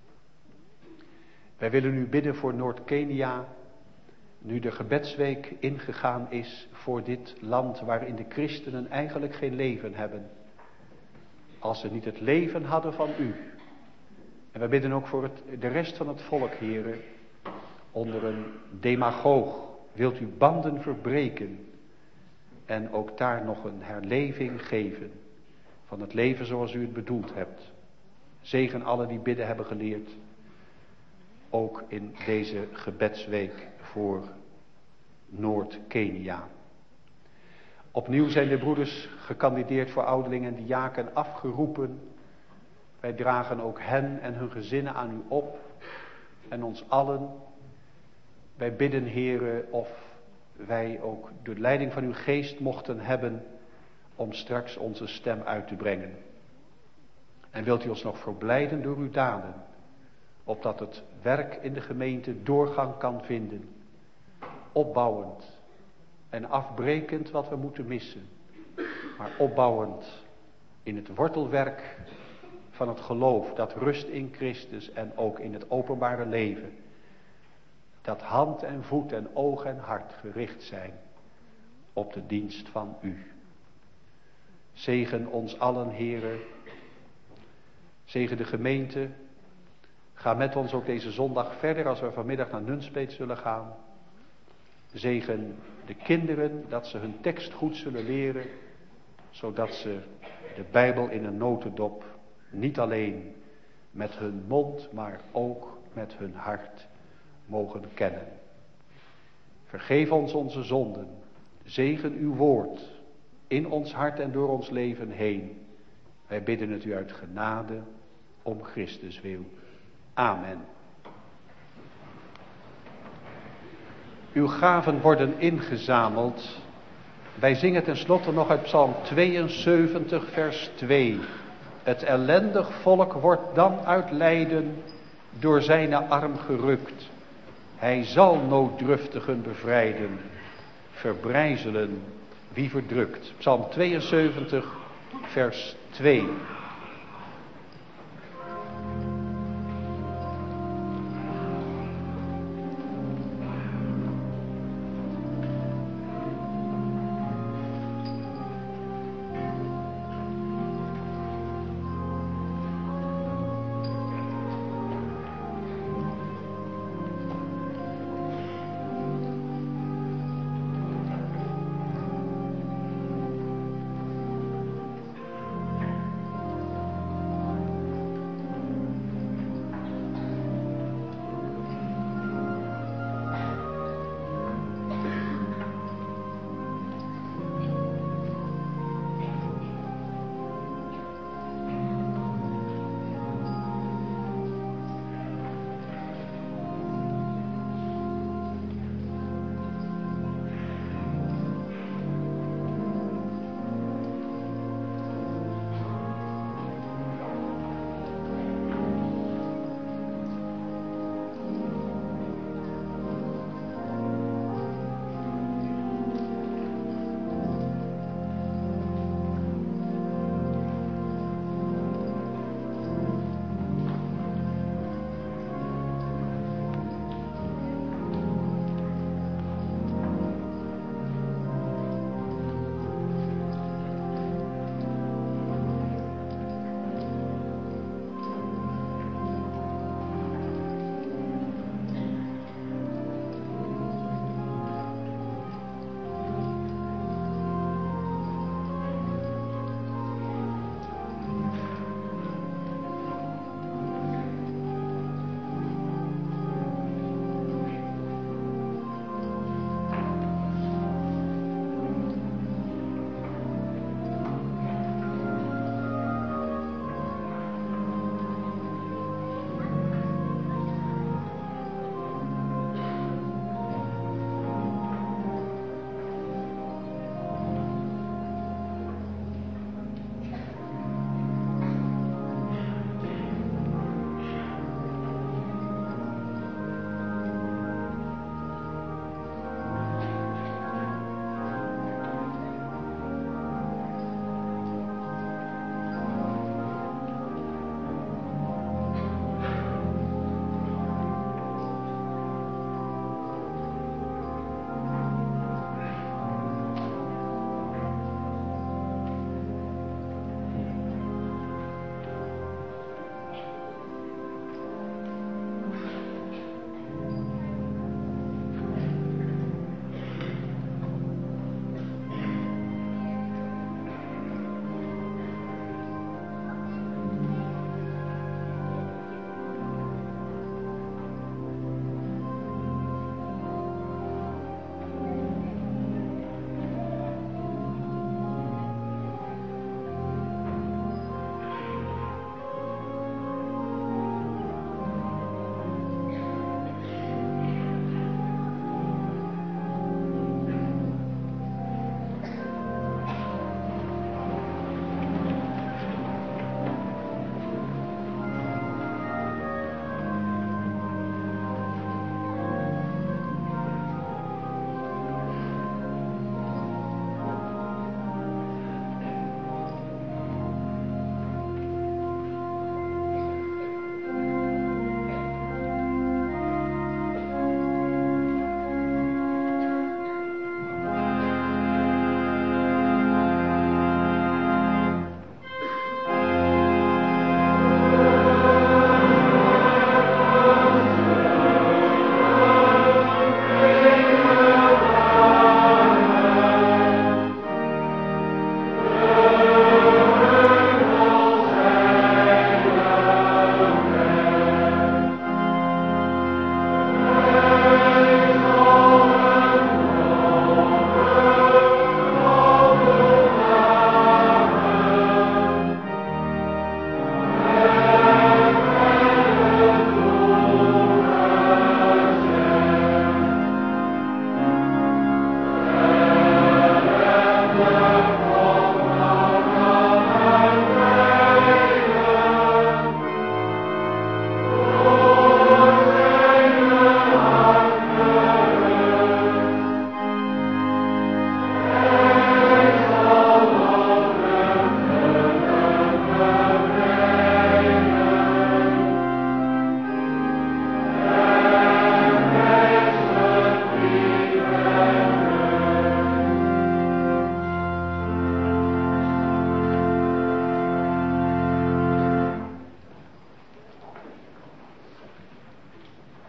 Wij willen u bidden voor Noord-Kenia, nu de gebedsweek ingegaan is voor dit land waarin de christenen eigenlijk geen leven hebben. Als ze niet het leven hadden van u. En wij bidden ook voor het, de rest van het volk, Heere. Onder een demagoog wilt u banden verbreken. En ook daar nog een herleving geven. Van het leven zoals u het bedoeld hebt. Zegen alle die bidden hebben geleerd. Ook in deze gebedsweek voor Noord-Kenia. Opnieuw zijn de broeders gekandideerd voor ouderling en diaken afgeroepen. Wij dragen ook hen en hun gezinnen aan u op. En ons allen. Wij bidden, Heere, of wij ook de leiding van uw geest mochten hebben om straks onze stem uit te brengen. En wilt u ons nog verblijden door uw daden, opdat het werk in de gemeente doorgang kan vinden, opbouwend en afbrekend wat we moeten missen, maar opbouwend in het wortelwerk van het geloof dat rust in Christus en ook in het openbare leven, dat hand en voet en oog en hart gericht zijn op de dienst van u. Zegen ons allen, Heere. Zegen de gemeente. Ga met ons ook deze zondag verder als we vanmiddag naar Nunspeet zullen gaan. Zegen de kinderen, dat ze hun tekst goed zullen leren, zodat ze de Bijbel in een notendop niet alleen met hun mond, maar ook met hun hart mogen kennen. Vergeef ons onze zonden. Zegen uw woord in ons hart en door ons leven heen. Wij bidden het u uit genade om Christus wil. Amen. Uw gaven worden ingezameld. Wij zingen tenslotte nog uit Psalm tweeënzeventig vers twee. Het ellendig volk wordt dan uit lijden door zijn arm gerukt. Hij zal nooddruftigen bevrijden, verbrijzelen wie verdrukt. Psalm tweeënzeventig vers twee.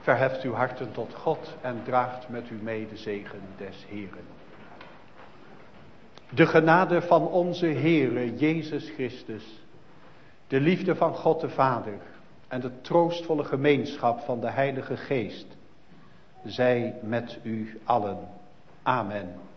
Verheft uw harten tot God en draagt met u mee de zegen des Heeren. De genade van onze Heere Jezus Christus, de liefde van God de Vader en de troostvolle gemeenschap van de Heilige Geest, zij met u allen. Amen.